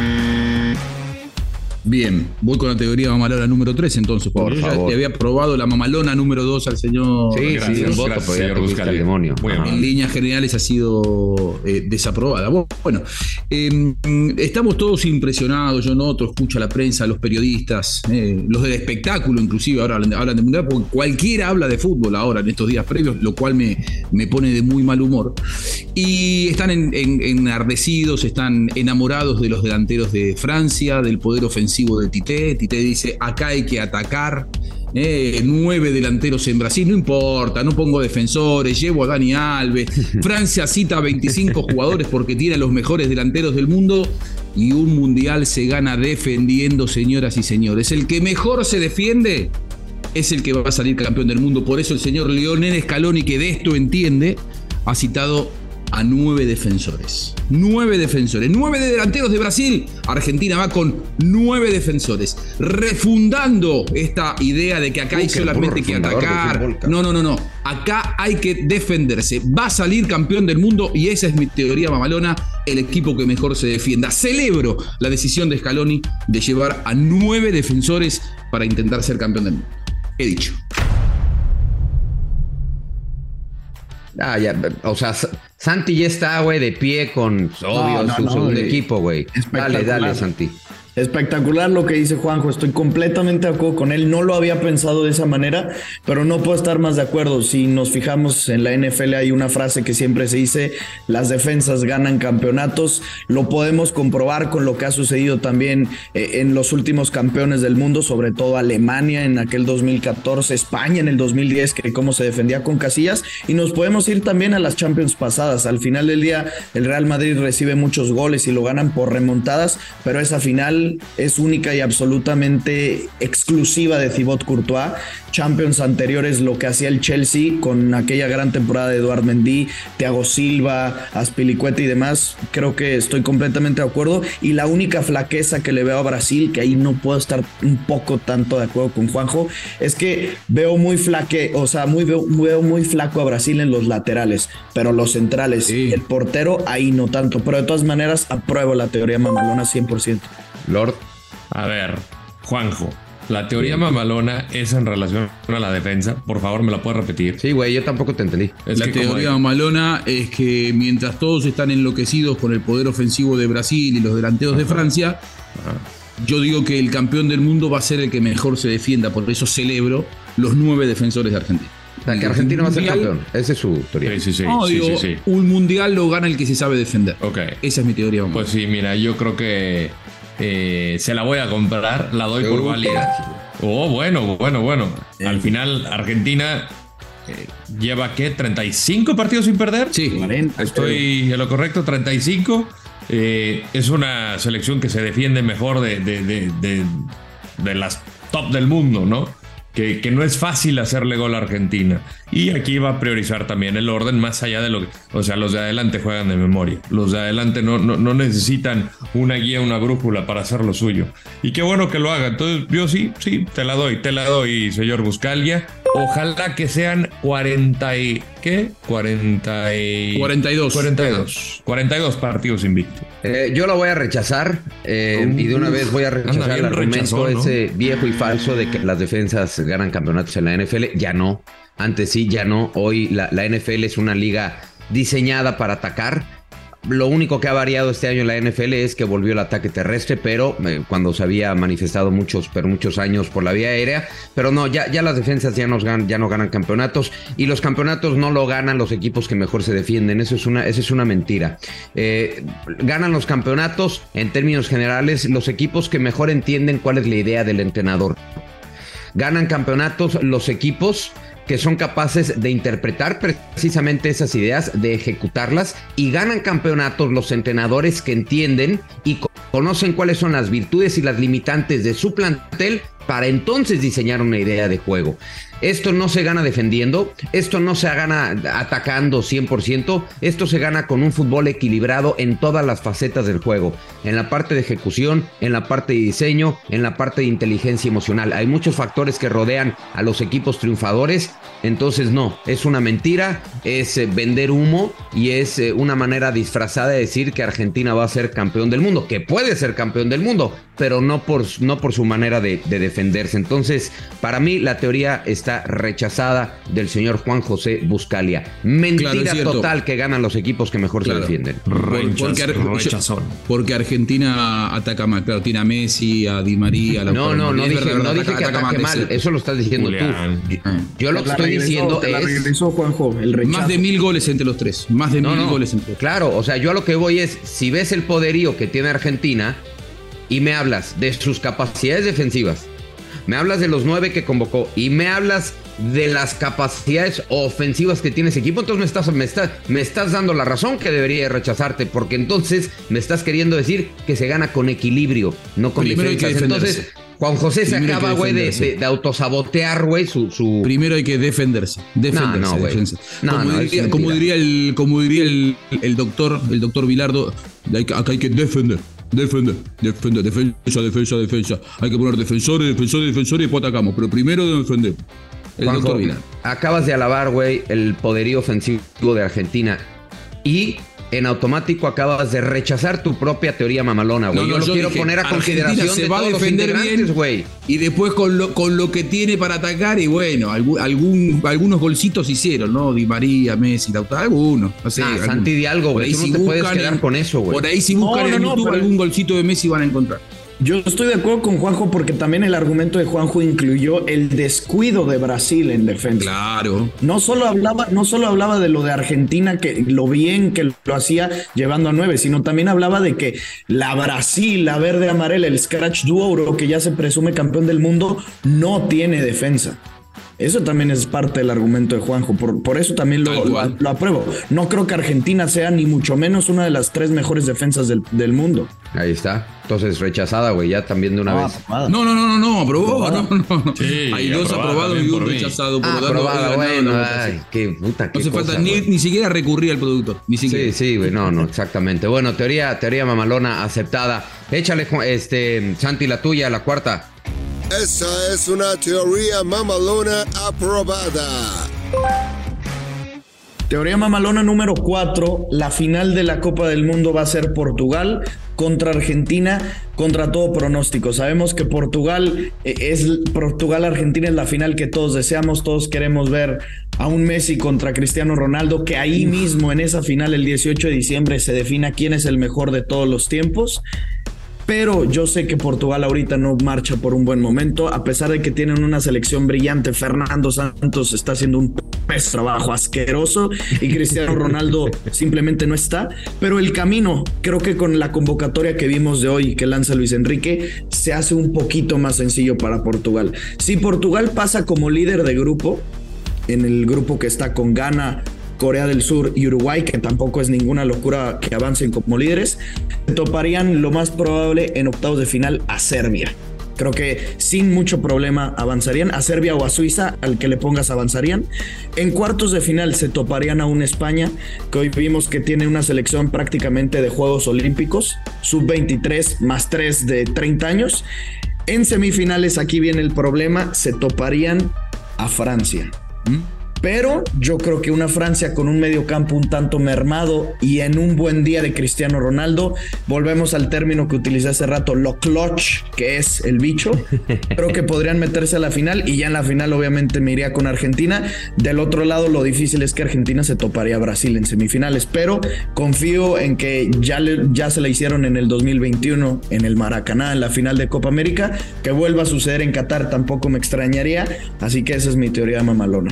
Bien, voy con la teoría mamalona número 3 entonces, porque yo ya le había probado la mamalona número 2 al señor. Sí, un voto, pero ya te busca el demonio. En líneas generales ha sido desaprobada. Bueno, estamos todos impresionados, yo noto, escucho a la prensa, a los periodistas, los del espectáculo inclusive, ahora hablan de mundial, porque cualquiera habla de fútbol ahora en estos días previos, lo cual me pone de muy mal humor. Y están enardecidos, están enamorados de los delanteros de Francia, del poder ofensivo de Tite. Tite dice, acá hay que atacar, 9 delanteros en Brasil, no importa, no pongo defensores, llevo a Dani Alves. Francia cita a 25 jugadores porque tiene a los mejores delanteros del mundo y un mundial se gana defendiendo, señoras y señores. El que mejor se defiende es el que va a salir campeón del mundo. Por eso el señor Lionel Scaloni, que de esto entiende, ha citado a 9 defensores. 9 defensores. 9 de delanteros de Brasil. Argentina va con 9 defensores. Refundando esta idea de que acá hay solamente que atacar. No. Acá hay que defenderse. Va a salir campeón del mundo y esa es mi teoría mamalona. El equipo que mejor se defienda. Celebro la decisión de Scaloni de llevar a 9 defensores para intentar ser campeón del mundo. He dicho. Ya, o sea, Santi ya está, güey, de pie con, obvio, su segundo equipo, güey. Dale, Santi. Espectacular lo que dice Juanjo, estoy completamente de acuerdo con él, no lo había pensado de esa manera, pero no puedo estar más de acuerdo. Si nos fijamos en la NFL hay una frase que siempre se dice, las defensas ganan campeonatos, lo podemos comprobar con lo que ha sucedido también en los últimos campeones del mundo, sobre todo Alemania en aquel 2014, España en el 2010, que cómo se defendía con Casillas, y nos podemos ir también a las Champions pasadas. Al final del día el Real Madrid recibe muchos goles y lo ganan por remontadas, pero esa final es única y absolutamente exclusiva de Thibaut Courtois. Champions anteriores, lo que hacía el Chelsea con aquella gran temporada de Eduard Mendy, Thiago Silva, Azpilicueta y demás, creo que estoy completamente de acuerdo. Y la única flaqueza que le veo a Brasil, que ahí no puedo estar un poco tanto de acuerdo con Juanjo, es que veo muy flaco a Brasil en los laterales, pero los centrales, sí. El portero, ahí no tanto. Pero de todas maneras, apruebo la teoría mamalona 100%. Lord. A ver, Juanjo, la teoría mamalona es en relación a la defensa. Por favor, ¿me la puedes repetir? Sí, güey, yo tampoco te entendí. La teoría mamalona es que mientras todos están enloquecidos con el poder ofensivo de Brasil y los delanteros de Francia, yo digo que el campeón del mundo va a ser el que mejor se defienda. Por eso celebro los 9 defensores de Argentina. O sea, que Argentina va a ser campeón. Esa es su teoría. Sí. Un mundial lo gana el que se sabe defender. Okay. Esa es mi teoría mamalona. Pues sí, mira, yo creo que se la voy a comprar, la doy por válida. Bueno. Al final, Argentina lleva, ¿qué? ¿35 partidos sin perder? Sí. 40. Estoy en lo correcto, 35. Es una selección que se defiende mejor de las top del mundo, ¿no? Que no es fácil hacerle gol a Argentina. Y aquí va a priorizar también el orden más allá de lo que... O sea, los de adelante juegan de memoria. Los de adelante no necesitan una guía, una brújula para hacer lo suyo. Y qué bueno que lo haga. Entonces yo sí, te la doy, señor Buscalia. Ojalá que sean 42 partidos invictos. Yo lo voy a rechazar y de una vez voy a rechazar el argumento ese viejo y falso de que las defensas ganan campeonatos en la NFL. Ya no. Antes sí, ya no. Hoy la NFL es una liga diseñada para atacar. Lo único que ha variado este año en la NFL es que volvió el ataque terrestre, pero cuando se había manifestado muchos años por la vía aérea. Pero no, ya las defensas ya no ganan campeonatos, y los campeonatos no lo ganan los equipos que mejor se defienden. Esa es una mentira. Ganan los campeonatos, en términos generales, los equipos que mejor entienden cuál es la idea del entrenador. Ganan campeonatos los equipos que son capaces de interpretar precisamente esas ideas, de ejecutarlas, y ganan campeonatos los entrenadores que entienden y conocen cuáles son las virtudes y las limitantes de su plantel para entonces diseñar una idea de juego. Esto no se gana defendiendo, esto no se gana atacando 100%, esto se gana con un fútbol equilibrado en todas las facetas del juego, en la parte de ejecución, en la parte de diseño, en la parte de inteligencia emocional. Hay muchos factores que rodean a los equipos triunfadores, entonces no, es una mentira, es vender humo y es una manera disfrazada de decir que Argentina va a ser campeón del mundo, que puede ser campeón del mundo, pero no por su manera de defenderse. Entonces, para mí la teoría está rechazada del señor Juan José Buscalia. Mentira, claro, total, que ganan los equipos que mejor se defienden. Porque Argentina ataca mal. Claro, tiene a Messi, a Di María. No dije que ataque mal. Eso lo estás diciendo Julián. Tú. Yo lo que estoy diciendo es... Juanjo, el más de 1000 goles entre los tres. Más de 1000 goles entre los tres. Claro, o sea, yo a lo que voy es, si ves el poderío que tiene Argentina y me hablas de sus capacidades defensivas, me hablas de los 9 que convocó y me hablas de las capacidades ofensivas que tiene ese equipo, entonces me estás dando la razón que debería rechazarte, porque entonces me estás queriendo decir que se gana con equilibrio, no con defensas. Entonces Juan José se acaba, güey, de autosabotear, güey, su... Primero hay que defenderse. No, güey. Como diría el doctor Vilardo, acá hay que defender. Defensa. Hay que poner defensores y después atacamos. Pero primero defendemos. El Juanjo, doctor Vilardo. Acabas de alabar, güey, el poderío ofensivo de Argentina. Y en automático acabas de rechazar tu propia teoría mamalona, güey. Yo lo quiero poner a consideración de todos los integrantes, güey. Y después con lo que tiene para atacar, y bueno, algunos golcitos hicieron, ¿no? Di María, Messi, Lautaro, algunos. No sé, Santi, di algo, güey. Tú no te puedes quedar con eso, güey. Por ahí si buscan en YouTube algún golcito de Messi van a encontrar. Yo estoy de acuerdo con Juanjo porque también el argumento de Juanjo incluyó el descuido de Brasil en defensa. Claro. No solo hablaba de lo de Argentina, que lo bien que lo hacía llevando a 9, sino también hablaba de que la Brasil, la verde amarela, el Scratch Duouro, que ya se presume campeón del mundo, no tiene defensa. Eso también es parte del argumento de Juanjo, por eso también lo apruebo. No creo que Argentina sea ni mucho menos una de las 3 mejores defensas del mundo. Ahí está. Entonces rechazada, güey, ya también de una vez. No, aprobó. No. Sí, hay 2 aprobados y un rechazado. Aprobada, bueno. Ay, qué puta, qué no hace cosa, falta ni siquiera recurrir al productor. Ni siquiera. Sí, güey, no, exactamente. Bueno, teoría mamalona aceptada. Échale, Santi, la tuya, la cuarta. Esa es una teoría mamalona aprobada. Teoría mamalona número 4. La final de la Copa del Mundo va a ser Portugal contra Argentina, contra todo pronóstico. Sabemos que Portugal-Argentina es la final que todos deseamos. Todos queremos ver a un Messi contra Cristiano Ronaldo, que ahí mismo en esa final el 18 de diciembre se defina quién es el mejor de todos los tiempos. Pero yo sé que Portugal ahorita no marcha por un buen momento, a pesar de que tienen una selección brillante. Fernando Santos está haciendo un trabajo asqueroso y Cristiano Ronaldo simplemente no está. Pero el camino, creo que con la convocatoria que vimos de hoy que lanza Luis Enrique, se hace un poquito más sencillo para Portugal. Si Portugal pasa como líder de grupo, en el grupo que está con Ghana, Corea del Sur y Uruguay, que tampoco es ninguna locura que avancen como líderes, toparían lo más probable en octavos de final a Serbia. Creo que sin mucho problema avanzarían. A Serbia o a Suiza, al que le pongas avanzarían. En cuartos de final se toparían a una España, que hoy vimos que tiene una selección prácticamente de Juegos Olímpicos, sub-23 más 3 de 30 años. En semifinales, aquí viene el problema, se toparían a Francia. Pero yo creo que una Francia con un mediocampo un tanto mermado y en un buen día de Cristiano Ronaldo, volvemos al término que utilicé hace rato, lo clutch, que es el bicho. Creo que podrían meterse a la final y ya en la final obviamente me iría con Argentina. Del otro lado, lo difícil es que Argentina se toparía a Brasil en semifinales, pero confío en que ya se la hicieron en el 2021 en el Maracaná, en la final de Copa América, que vuelva a suceder en Qatar tampoco me extrañaría, así que esa es mi teoría mamalona.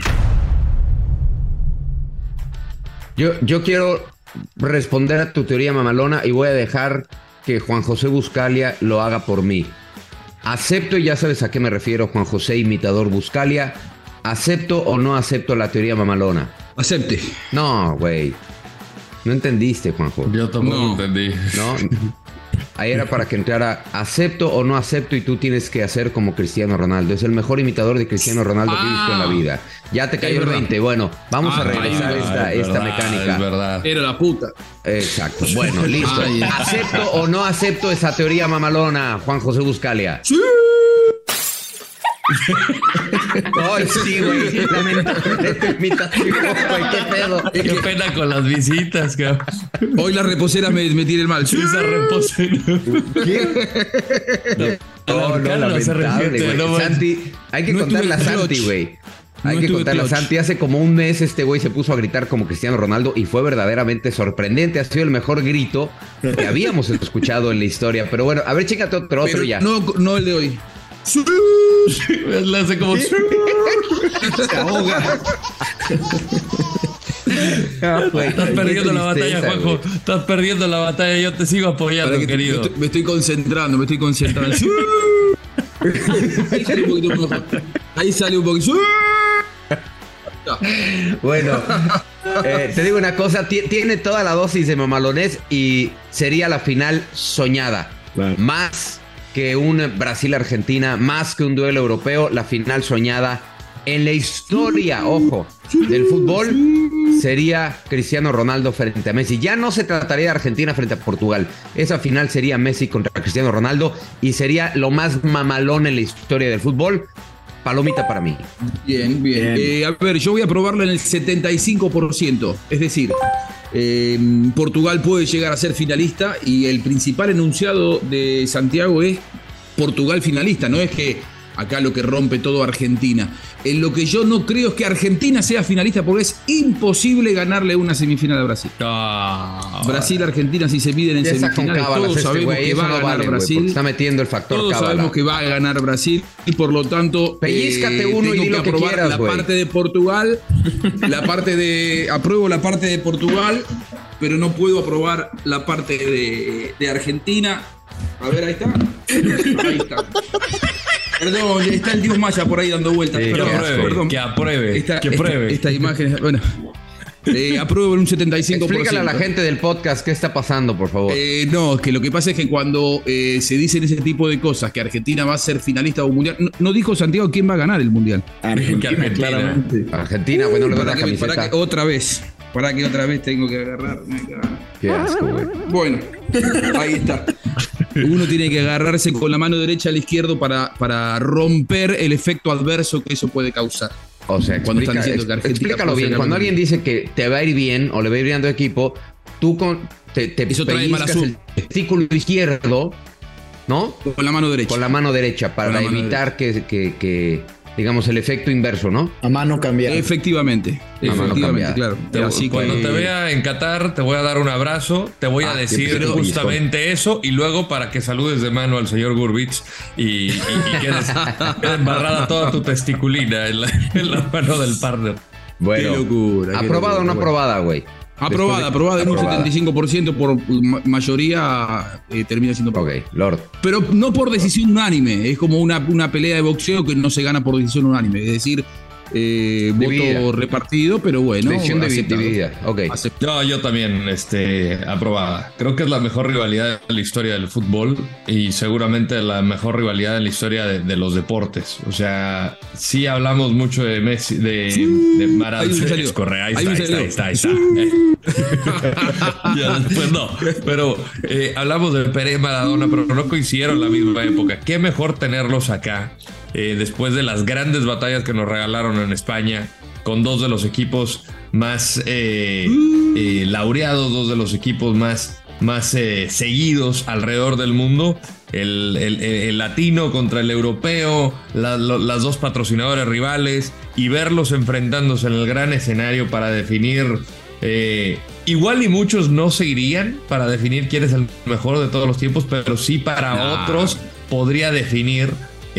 Yo quiero responder a tu teoría mamalona y voy a dejar que Juan José Buscalia lo haga por mí. Acepto, y ya sabes a qué me refiero, Juan José, imitador Buscalia. ¿Acepto o no acepto la teoría mamalona? Acepte. No, güey. No entendiste, Juanjo. Yo tampoco entendí. No. Ahí era para que entrara acepto o no acepto y tú tienes que hacer como Cristiano Ronaldo. Es el mejor imitador de Cristiano Ronaldo que he visto en la vida. Ya te cayó el 20. Bueno, vamos a regresar esta mecánica. Es verdad. Era la puta. Exacto. Bueno, listo. ¿Acepto o no acepto esa teoría mamalona, Juan José Buscalia? ¡Sí! Ay, sí, güey. Lamentable imitación, güey. Qué pedo. Qué pena con las visitas, cabrón. Hoy la reposera me tiene el mal. Esa reposera. ¿Qué? No, lamentable, güey. Santi, hay que contarle a Santi, güey. Hay que contarle a Santi. Hace como un mes este güey se puso a gritar como Cristiano Ronaldo y fue verdaderamente sorprendente. Ha sido el mejor grito que habíamos escuchado en la historia. Pero bueno, a ver, chécate otro ya. No el de hoy. Le hace como se ahoga. Estás perdiendo la batalla, Juanjo. Estás perdiendo la batalla. Yo te sigo apoyando, querido. Me estoy concentrando. Ahí sale un poquito mejor. Ahí sale un poquito. Bueno, te digo una cosa, tiene toda la dosis de mamalonés y sería la final soñada. Claro. Más que un Brasil-Argentina, más que un duelo europeo, la final soñada en la historia, ojo, del fútbol sería Cristiano Ronaldo frente a Messi. Ya no se trataría de Argentina frente a Portugal. Esa final sería Messi contra Cristiano Ronaldo y sería lo más mamalón en la historia del fútbol. Palomita para mí. Bien. A ver, yo voy a probarlo en el 75%. Es decir, Portugal puede llegar a ser finalista y el principal enunciado de Santiago es Portugal finalista. No es que acá lo que rompe todo Argentina. En lo que yo no creo es que Argentina sea finalista porque es imposible ganarle una semifinal a Brasil. Brasil-Argentina, si se miden en semifinales, todos sabemos que va a ganar Brasil. Está metiendo el factor todos cábala. sabemos que va a ganar Brasil y por lo tanto pellízcate uno y di lo que quieras, la güey. parte de Portugal, apruebo la parte de Portugal, pero no puedo aprobar la parte de Argentina. A ver, ahí está. Ahí está. Perdón, está el Dios Maya por ahí dando vueltas. Sí, Perdón. Que apruebe. Esta imagen, bueno. Apruebo en un 75%. Explícale a la gente del podcast qué está pasando, por favor. No, es que lo que pasa es que cuando se dicen ese tipo de cosas, que Argentina va a ser finalista de un mundial, no dijo Santiago quién va a ganar el mundial. Argentina, claramente. Argentina, bueno, le doy la camiseta. Para que otra vez tengo que agarrarme. Qué asco, güey. Bueno, ahí está. Uno tiene que agarrarse con la mano derecha al izquierdo para romper el efecto adverso que eso puede causar. O sea, Cuando están diciendo que Argentina explícalo bien. Cuando alguien dice que te va a ir bien o le va a ir bien a tu equipo, tú te eso trae mala pellizcas el testículo izquierdo, ¿no? Con la mano derecha. Con la mano derecha para evitar que digamos, el efecto inverso, ¿no? A mano cambiada. Efectivamente, claro. Cuando te vea en Qatar, te voy a dar un abrazo, te voy a decir justamente eso, y luego para que saludes de mano al señor Gurbich y quede embarrada toda tu testiculina en la mano del partner. Bueno, qué locura. ¿aprobada o no aprobada, güey? Aprobada en un 75%, por mayoría termina siendo aprobada. Ok, Lord. Pero no por decisión unánime, es como una pelea de boxeo que no se gana por decisión unánime, es decir, voto repartido, pero bueno. Decisión dividida, ok. Yo también, aprobada. Creo que es la mejor rivalidad de la historia del fútbol y seguramente la mejor rivalidad en la historia de los deportes. O sea, sí hablamos mucho de Messi, de Maradona. Ahí está. Ya después no. Pero hablamos de Pelé y Maradona, pero no coincidieron en la misma época. Qué mejor tenerlos acá. Después de las grandes batallas que nos regalaron en España, con dos de los equipos más laureados, dos de los equipos más seguidos alrededor del mundo, el latino contra el europeo, las dos patrocinadores rivales, y verlos enfrentándose en el gran escenario para definir, igual y muchos no se irían para definir quién es el mejor de todos los tiempos, pero sí para otros podría definir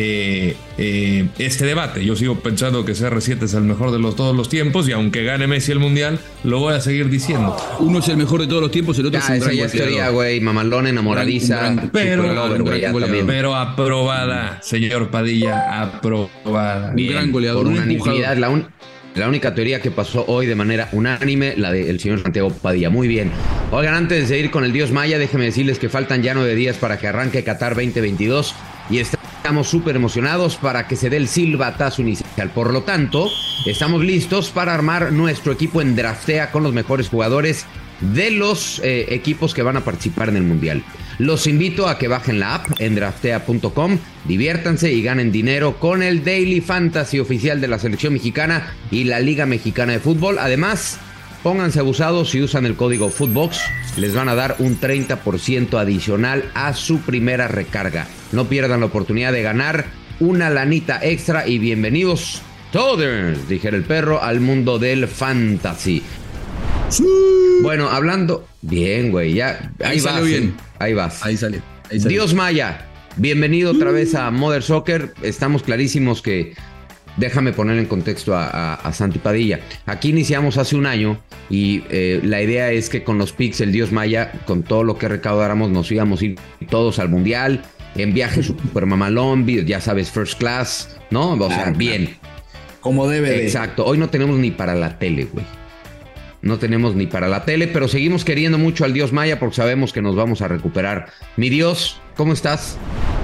este debate. Yo sigo pensando que CR7 es el mejor de todos los tiempos, y aunque gane Messi el mundial, lo voy a seguir diciendo. Uno es el mejor de todos los tiempos, el otro es un gran goleador. Esa historia, güey, mamalón, enamoradiza. Pero aprobada, señor Padilla, aprobada. Un gran goleador. Por unanimidad, la única teoría que pasó hoy de manera unánime, la del señor Santiago Padilla. Muy bien. Oigan, antes de ir con el Dios Maya, déjenme decirles que faltan ya 9 días para que arranque Qatar 2022 y estamos súper emocionados para que se dé el silbatazo inicial. Por lo tanto, estamos listos para armar nuestro equipo en Draftea con los mejores jugadores de los equipos que van a participar en el Mundial. Los invito a que bajen la app en draftea.com, diviértanse y ganen dinero con el Daily Fantasy oficial de la Selección Mexicana y la Liga Mexicana de Fútbol. Además, pónganse abusados si usan el código FOOTBOX. Les van a dar un 30% adicional a su primera recarga. No pierdan la oportunidad de ganar una lanita extra y bienvenidos todos, dijera el perro, al mundo del fantasy. Sí. Bueno, hablando... Bien, güey, ya... Ahí vas, bien. Ahí vas. Ahí salió. Dios Maya, bienvenido otra vez a Mother Soccer. Estamos clarísimos que... Déjame poner en contexto a Santi Padilla. Aquí iniciamos hace un año y la idea es que con los picks el Dios Maya, con todo lo que recaudáramos, nos íbamos a ir todos al Mundial en viaje super mamalón, ya sabes, first class, ¿no? O sea, bien. Como debe de. Exacto. Hoy no tenemos ni para la tele, güey. No tenemos ni para la tele, pero seguimos queriendo mucho al Dios Maya porque sabemos que nos vamos a recuperar. Mi Dios, ¿cómo estás?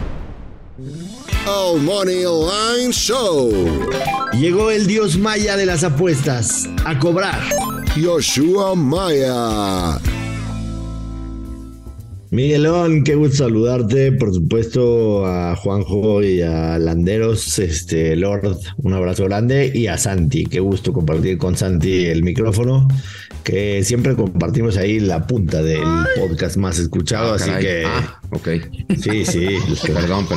El Money Line Show. Llegó el Dios Maya de las apuestas a cobrar. Yoshua Maya. Miguelón, qué gusto saludarte, por supuesto a Juanjo y a Landeros, Lord, un abrazo grande, y a Santi, qué gusto compartir con Santi el micrófono, que siempre compartimos ahí la punta del podcast más escuchado, así que... ok. Sí. Perdón.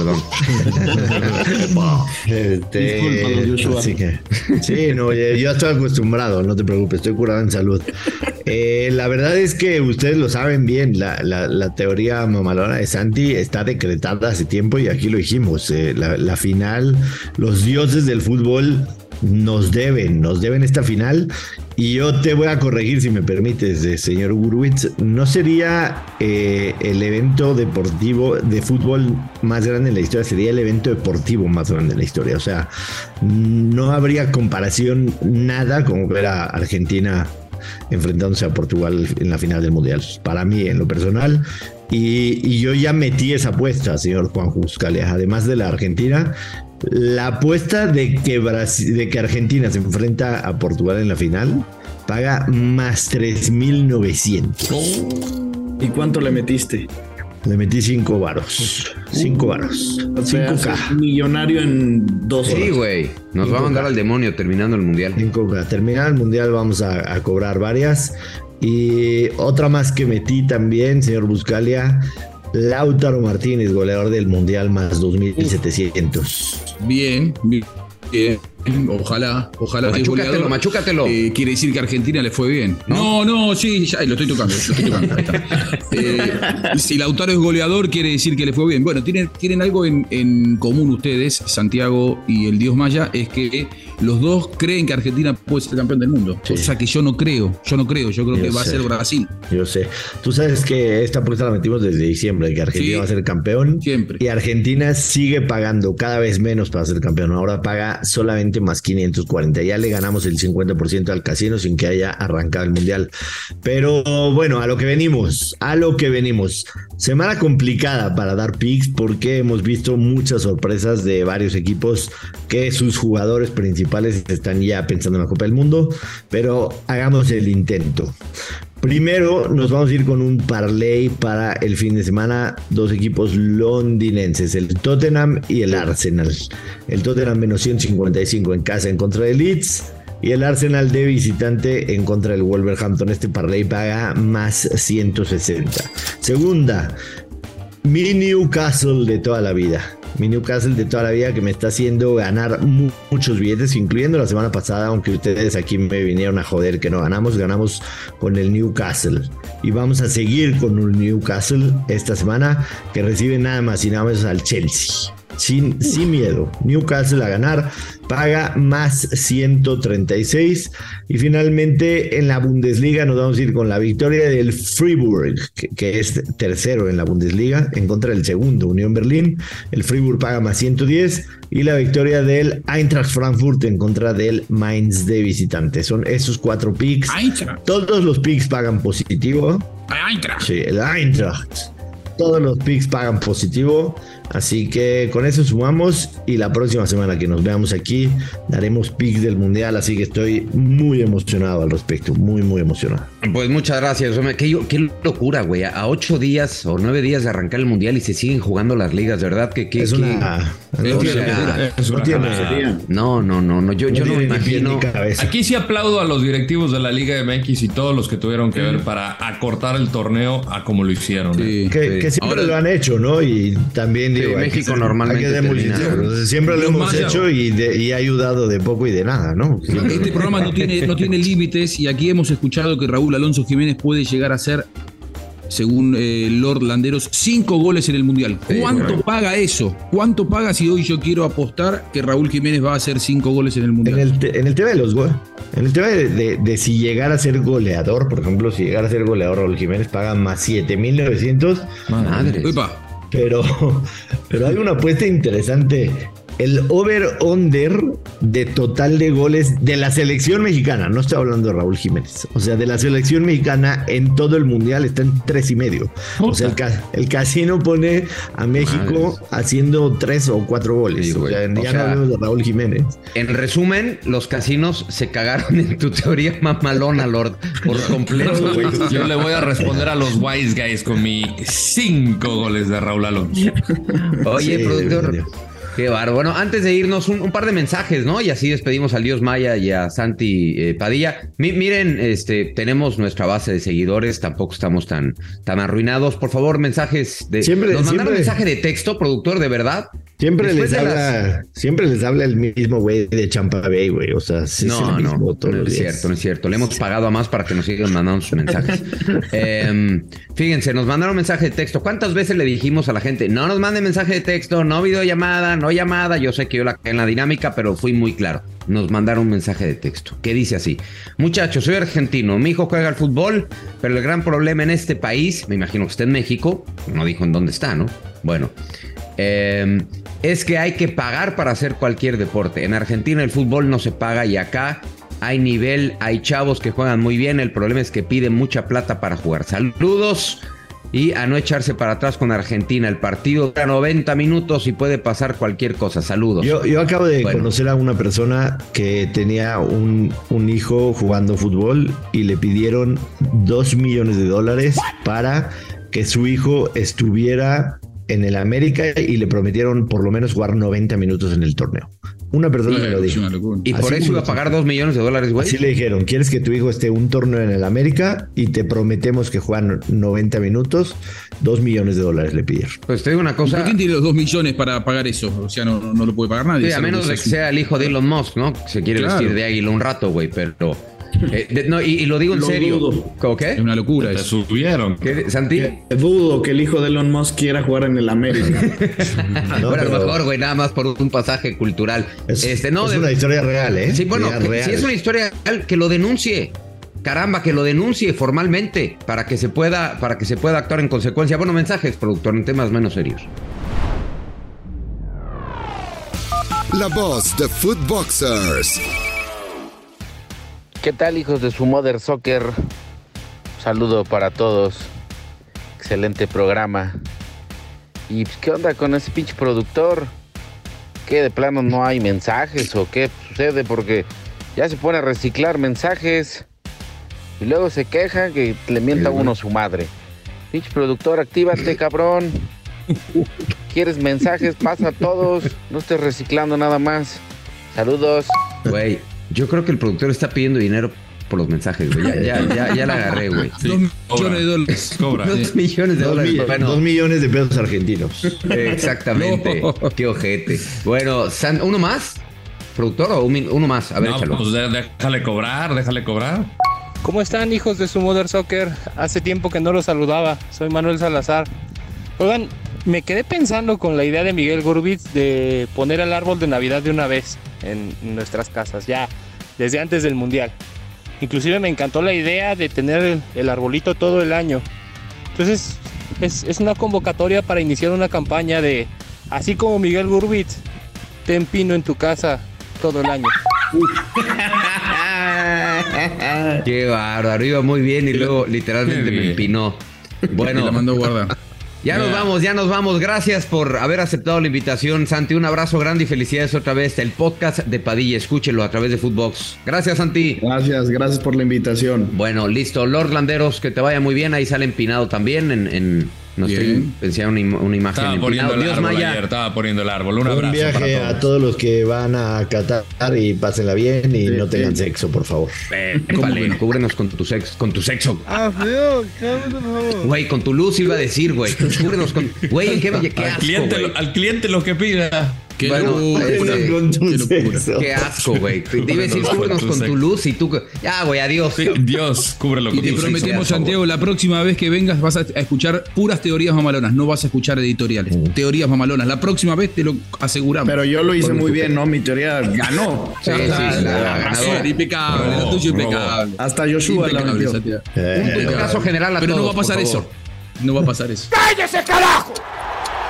Discúlpanos, Joshua. Así que, sí, no, yo estoy acostumbrado, no te preocupes, estoy curado en salud. La verdad es que ustedes lo saben bien, la teoría mamalona de Santi está decretada hace tiempo y aquí lo dijimos, la final, los dioses del fútbol nos deben esta final, y yo te voy a corregir si me permites, señor Gurwitz, no sería el evento deportivo de fútbol más grande en la historia, sería el evento deportivo más grande en la historia, o sea, no habría comparación nada como ver a Argentina enfrentándose a Portugal en la final del Mundial, para mí en lo personal, y yo ya metí esa apuesta, señor Juan Buscalia, además de la Argentina, la apuesta de que Argentina se enfrenta a Portugal en la final paga más 3,900. ¿Y cuánto le metiste? Le metí 5 varos. 5 varos. 5K. Millonario en 2 horas. Sí, güey. Nos va a mandar al demonio terminando el Mundial. 5K. Terminando el Mundial vamos a cobrar varias. Y otra más que metí también, señor Buscalia. Lautaro Martínez, goleador del Mundial, más 2,700. Bien. Ojalá. Machúcatelo. Quiere decir que a Argentina le fue bien. No, sí, ya lo estoy tocando. Ahí está. Si Lautaro es goleador, quiere decir que le fue bien. Bueno, tienen algo en común ustedes, Santiago y el Dios Maya, es que los dos creen que Argentina puede ser campeón del mundo. Sí. O sea que yo no creo. Yo creo que va a ser Brasil. Yo sé. Tú sabes que esta apuesta la metimos desde diciembre, que Argentina va a ser campeón. Siempre. Y Argentina sigue pagando cada vez menos para ser campeón. Ahora paga solamente más 540. Ya le ganamos el 50% al casino sin que haya arrancado el Mundial. Pero bueno, a lo que venimos. Semana complicada para dar picks porque hemos visto muchas sorpresas de varios equipos que sus jugadores principales están ya pensando en la Copa del Mundo, pero hagamos el intento. Primero nos vamos a ir con un parlay para el fin de semana, 2 equipos londinenses, el Tottenham y el Arsenal. El Tottenham menos 155 en casa en contra de Leeds y el Arsenal de visitante en contra del Wolverhampton. Este parlay paga más 160. Segunda, mi Newcastle de toda la vida. Mi Newcastle de toda la vida, que me está haciendo ganar muchos billetes, incluyendo la semana pasada, aunque ustedes aquí me vinieron a joder que no ganamos con el Newcastle. Y vamos a seguir con un Newcastle esta semana, que recibe nada más y nada menos al Chelsea. Sin miedo. Newcastle a ganar, paga más 136. Y finalmente en la Bundesliga nos vamos a ir con la victoria del Freiburg, que es tercero en la Bundesliga, en contra del segundo, Unión Berlín. El Freiburg paga más 110. Y la victoria del Eintracht Frankfurt en contra del Mainz de visitante. Son esos 4 picks. Eintracht. Todos los picks pagan positivo. Eintracht. Sí, el Eintracht. Todos los picks pagan positivo. Así que con eso sumamos y la próxima semana que nos veamos aquí daremos picks del Mundial, así que estoy muy emocionado al respecto, muy emocionado. Pues muchas gracias, qué locura, güey, a 8 días o 9 días de arrancar el Mundial y se siguen jugando las ligas, ¿verdad? Es una... No, yo no me imagino. Aquí sí aplaudo a los directivos de la Liga MX y todos los que tuvieron que ver para acortar el torneo a como lo hicieron. Sí, que siempre lo han hecho, ¿no? Y también digo, México normalmente siempre lo hemos hecho y ha ayudado de poco y de nada, ¿no? Este programa no tiene límites y aquí hemos escuchado que Raúl Alonso Jiménez puede llegar a ser, según Lord Landeros, 5 goles en el Mundial. ¿Cuánto paga eso? ¿Cuánto paga si hoy yo quiero apostar que Raúl Jiménez va a hacer 5 goles en el Mundial? En el tema de los goles, en el tema de si llegara a ser goleador, por ejemplo, si llegara a ser goleador Raúl Jiménez, paga más 7,900. Madre. pero hay una apuesta interesante. El over-under de total de goles de la selección mexicana, no estoy hablando de Raúl Jiménez, o sea, de la selección mexicana en todo el mundial está en 3.5. O sea, el casino pone a México haciendo 3 o 4 goles. Sí, o sea, ya no hablamos de Raúl Jiménez. En resumen, los casinos se cagaron en tu teoría mamalona, Lord, por completo, güey. Yo le voy a responder a los Wise Guys con mi 5 goles de Raúl Alonso. Oye, Sí, productor. Qué bárbaro. Bueno, antes de irnos, un par de mensajes, ¿no? Y así despedimos al Dios Maya y a Santi Padilla. Miren, tenemos nuestra base de seguidores, tampoco estamos tan arruinados. Por favor, mensajes de... ¿Nos mandaron mensaje de texto, productor, de verdad? Siempre les habla el mismo güey de Champa Bay, güey. O sea, sí, no es cierto. Le hemos pagado a más para que nos sigan mandando sus mensajes. Fíjense, nos mandaron mensaje de texto. ¿Cuántas veces le dijimos a la gente, no nos manden mensaje de texto, no videollamada, no llamada? Yo sé que yo la caí en la dinámica, pero fui muy claro. Nos mandaron un mensaje de texto que dice así: muchachos, soy argentino, mi hijo juega al fútbol, pero el gran problema en este país, me imagino que está en México, no dijo en dónde está, ¿no? Bueno, es que hay que pagar para hacer cualquier deporte. En Argentina el fútbol no se paga y acá hay nivel, hay chavos que juegan muy bien. El problema es que piden mucha plata para jugar. Saludos y a no echarse para atrás con Argentina. El partido dura 90 minutos y puede pasar cualquier cosa. Saludos. Yo acabo de conocer a una persona que tenía un hijo jugando fútbol y le pidieron $2 millones para que su hijo estuviera en el América y le prometieron por lo menos jugar 90 minutos en el torneo. Una persona me lo dijo. Y por eso iba a pagar $2 millones, güey. Así le dijeron: ¿quieres que tu hijo esté un torneo en el América? Y te prometemos que juegan 90 minutos. $2 millones le pidieron. Pues te digo una cosa. ¿Quién tiene los 2 millones para pagar eso? O sea, no lo puede pagar nadie. Sí, a menos de que sea el hijo de Elon Musk, ¿no? Que se quiere vestir de águila un rato, güey, pero... no, y lo digo en serio. ¿Cómo qué? Es una locura Te eso. subieron. ¿Qué, Santi? Dudo que el hijo de Elon Musk quiera jugar en el América. No, bueno, a pero lo mejor, güey, nada más por un pasaje cultural. es una historia real, ¿eh? Sí, bueno, real. Si es una historia real, que lo denuncie. Caramba, que lo denuncie formalmente para que se pueda actuar en consecuencia. Bueno, mensajes, productor, en temas menos serios. La voz de Footboxers. ¿Qué tal, hijos de su Mother Soccer? Saludo para todos. Excelente programa. ¿Y qué onda con ese pinche productor? ¿Qué, de plano no hay mensajes o qué sucede? Porque ya se pone a reciclar mensajes y luego se queja que le mienta uno a su madre. Pinche productor, actívate, cabrón. ¿Quieres mensajes? Pasa a todos. No estés reciclando nada más. Saludos. Güey, yo creo que el productor está pidiendo dinero por los mensajes, güey. Ya la agarré, güey. Sí, $2 millones. Cobra. $2 millones de dólares. Bueno, 2 millones de pesos argentinos. exactamente. No. Qué ojete. Bueno, ¿uno más? ¿Productor o uno más? A ver, No, échalo. pues déjale cobrar. ¿Cómo están, hijos de su Mother Soccer? Hace tiempo que no los saludaba. Soy Manuel Salazar. Oigan, me quedé pensando con la idea de Miguel Gurbitz de poner el árbol de Navidad de una vez en nuestras casas, ya desde antes del Mundial. Inclusive me encantó la idea de tener el arbolito todo el año. Entonces, es una convocatoria para iniciar una campaña de, así como Miguel Gurbitz, ten pino en tu casa todo el año. Qué bárbaro, iba muy bien y luego literalmente me empinó. Bueno, La mandó guardar. ya nos vamos. Gracias por haber aceptado la invitación, Santi. Un abrazo grande y felicidades otra vez. El podcast de Padilla, escúchelo a través de Footbox. Gracias, Santi. Gracias por la invitación. Bueno, listo. Lord Landeros, que te vaya muy bien. Ahí sale empinado también no Bien. pensé una imagen Estaba empinado. poniendo el Dios árbol Maya. ayer, estaba poniendo el árbol. Un Un abrazo viaje para todos. a todos los que van a Qatar y pásenla bien y no tengan sexo, por favor. Vale, cúbrenos con tu sexo. Güey, con tu luz iba a decir, güey. Cúbrenos con... Güey, qué asco, güey. Al cliente lo que pida. Qué Bueno, locura, Con tu qué locura. sexo. Qué asco, güey. Te iba a decir, cúbrenos con tu luz y tú... Ya, güey, adiós. Sí, Dios, cúbrelo Y con te tu sexo, prometemos, por favor. Santiago, la próxima vez que vengas vas a escuchar puras teorías mamalonas, no vas a escuchar editoriales. Teorías mamalonas. La próxima vez te lo aseguramos. Pero yo lo hice muy bien, ¿no? Mi teoría ganó. Sí, ganador. Impecable, lo tuyo impecable. Hasta Joshua la Impecable, metió. Santiago. Un caso general a Pero todos, no va a pasar por eso. favor. No va a pasar eso. ¡Cállese, carajo!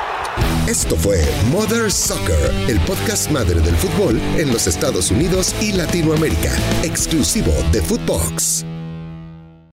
Esto fue Mother Soccer, el podcast madre del fútbol en los Estados Unidos y Latinoamérica, exclusivo de Footbox.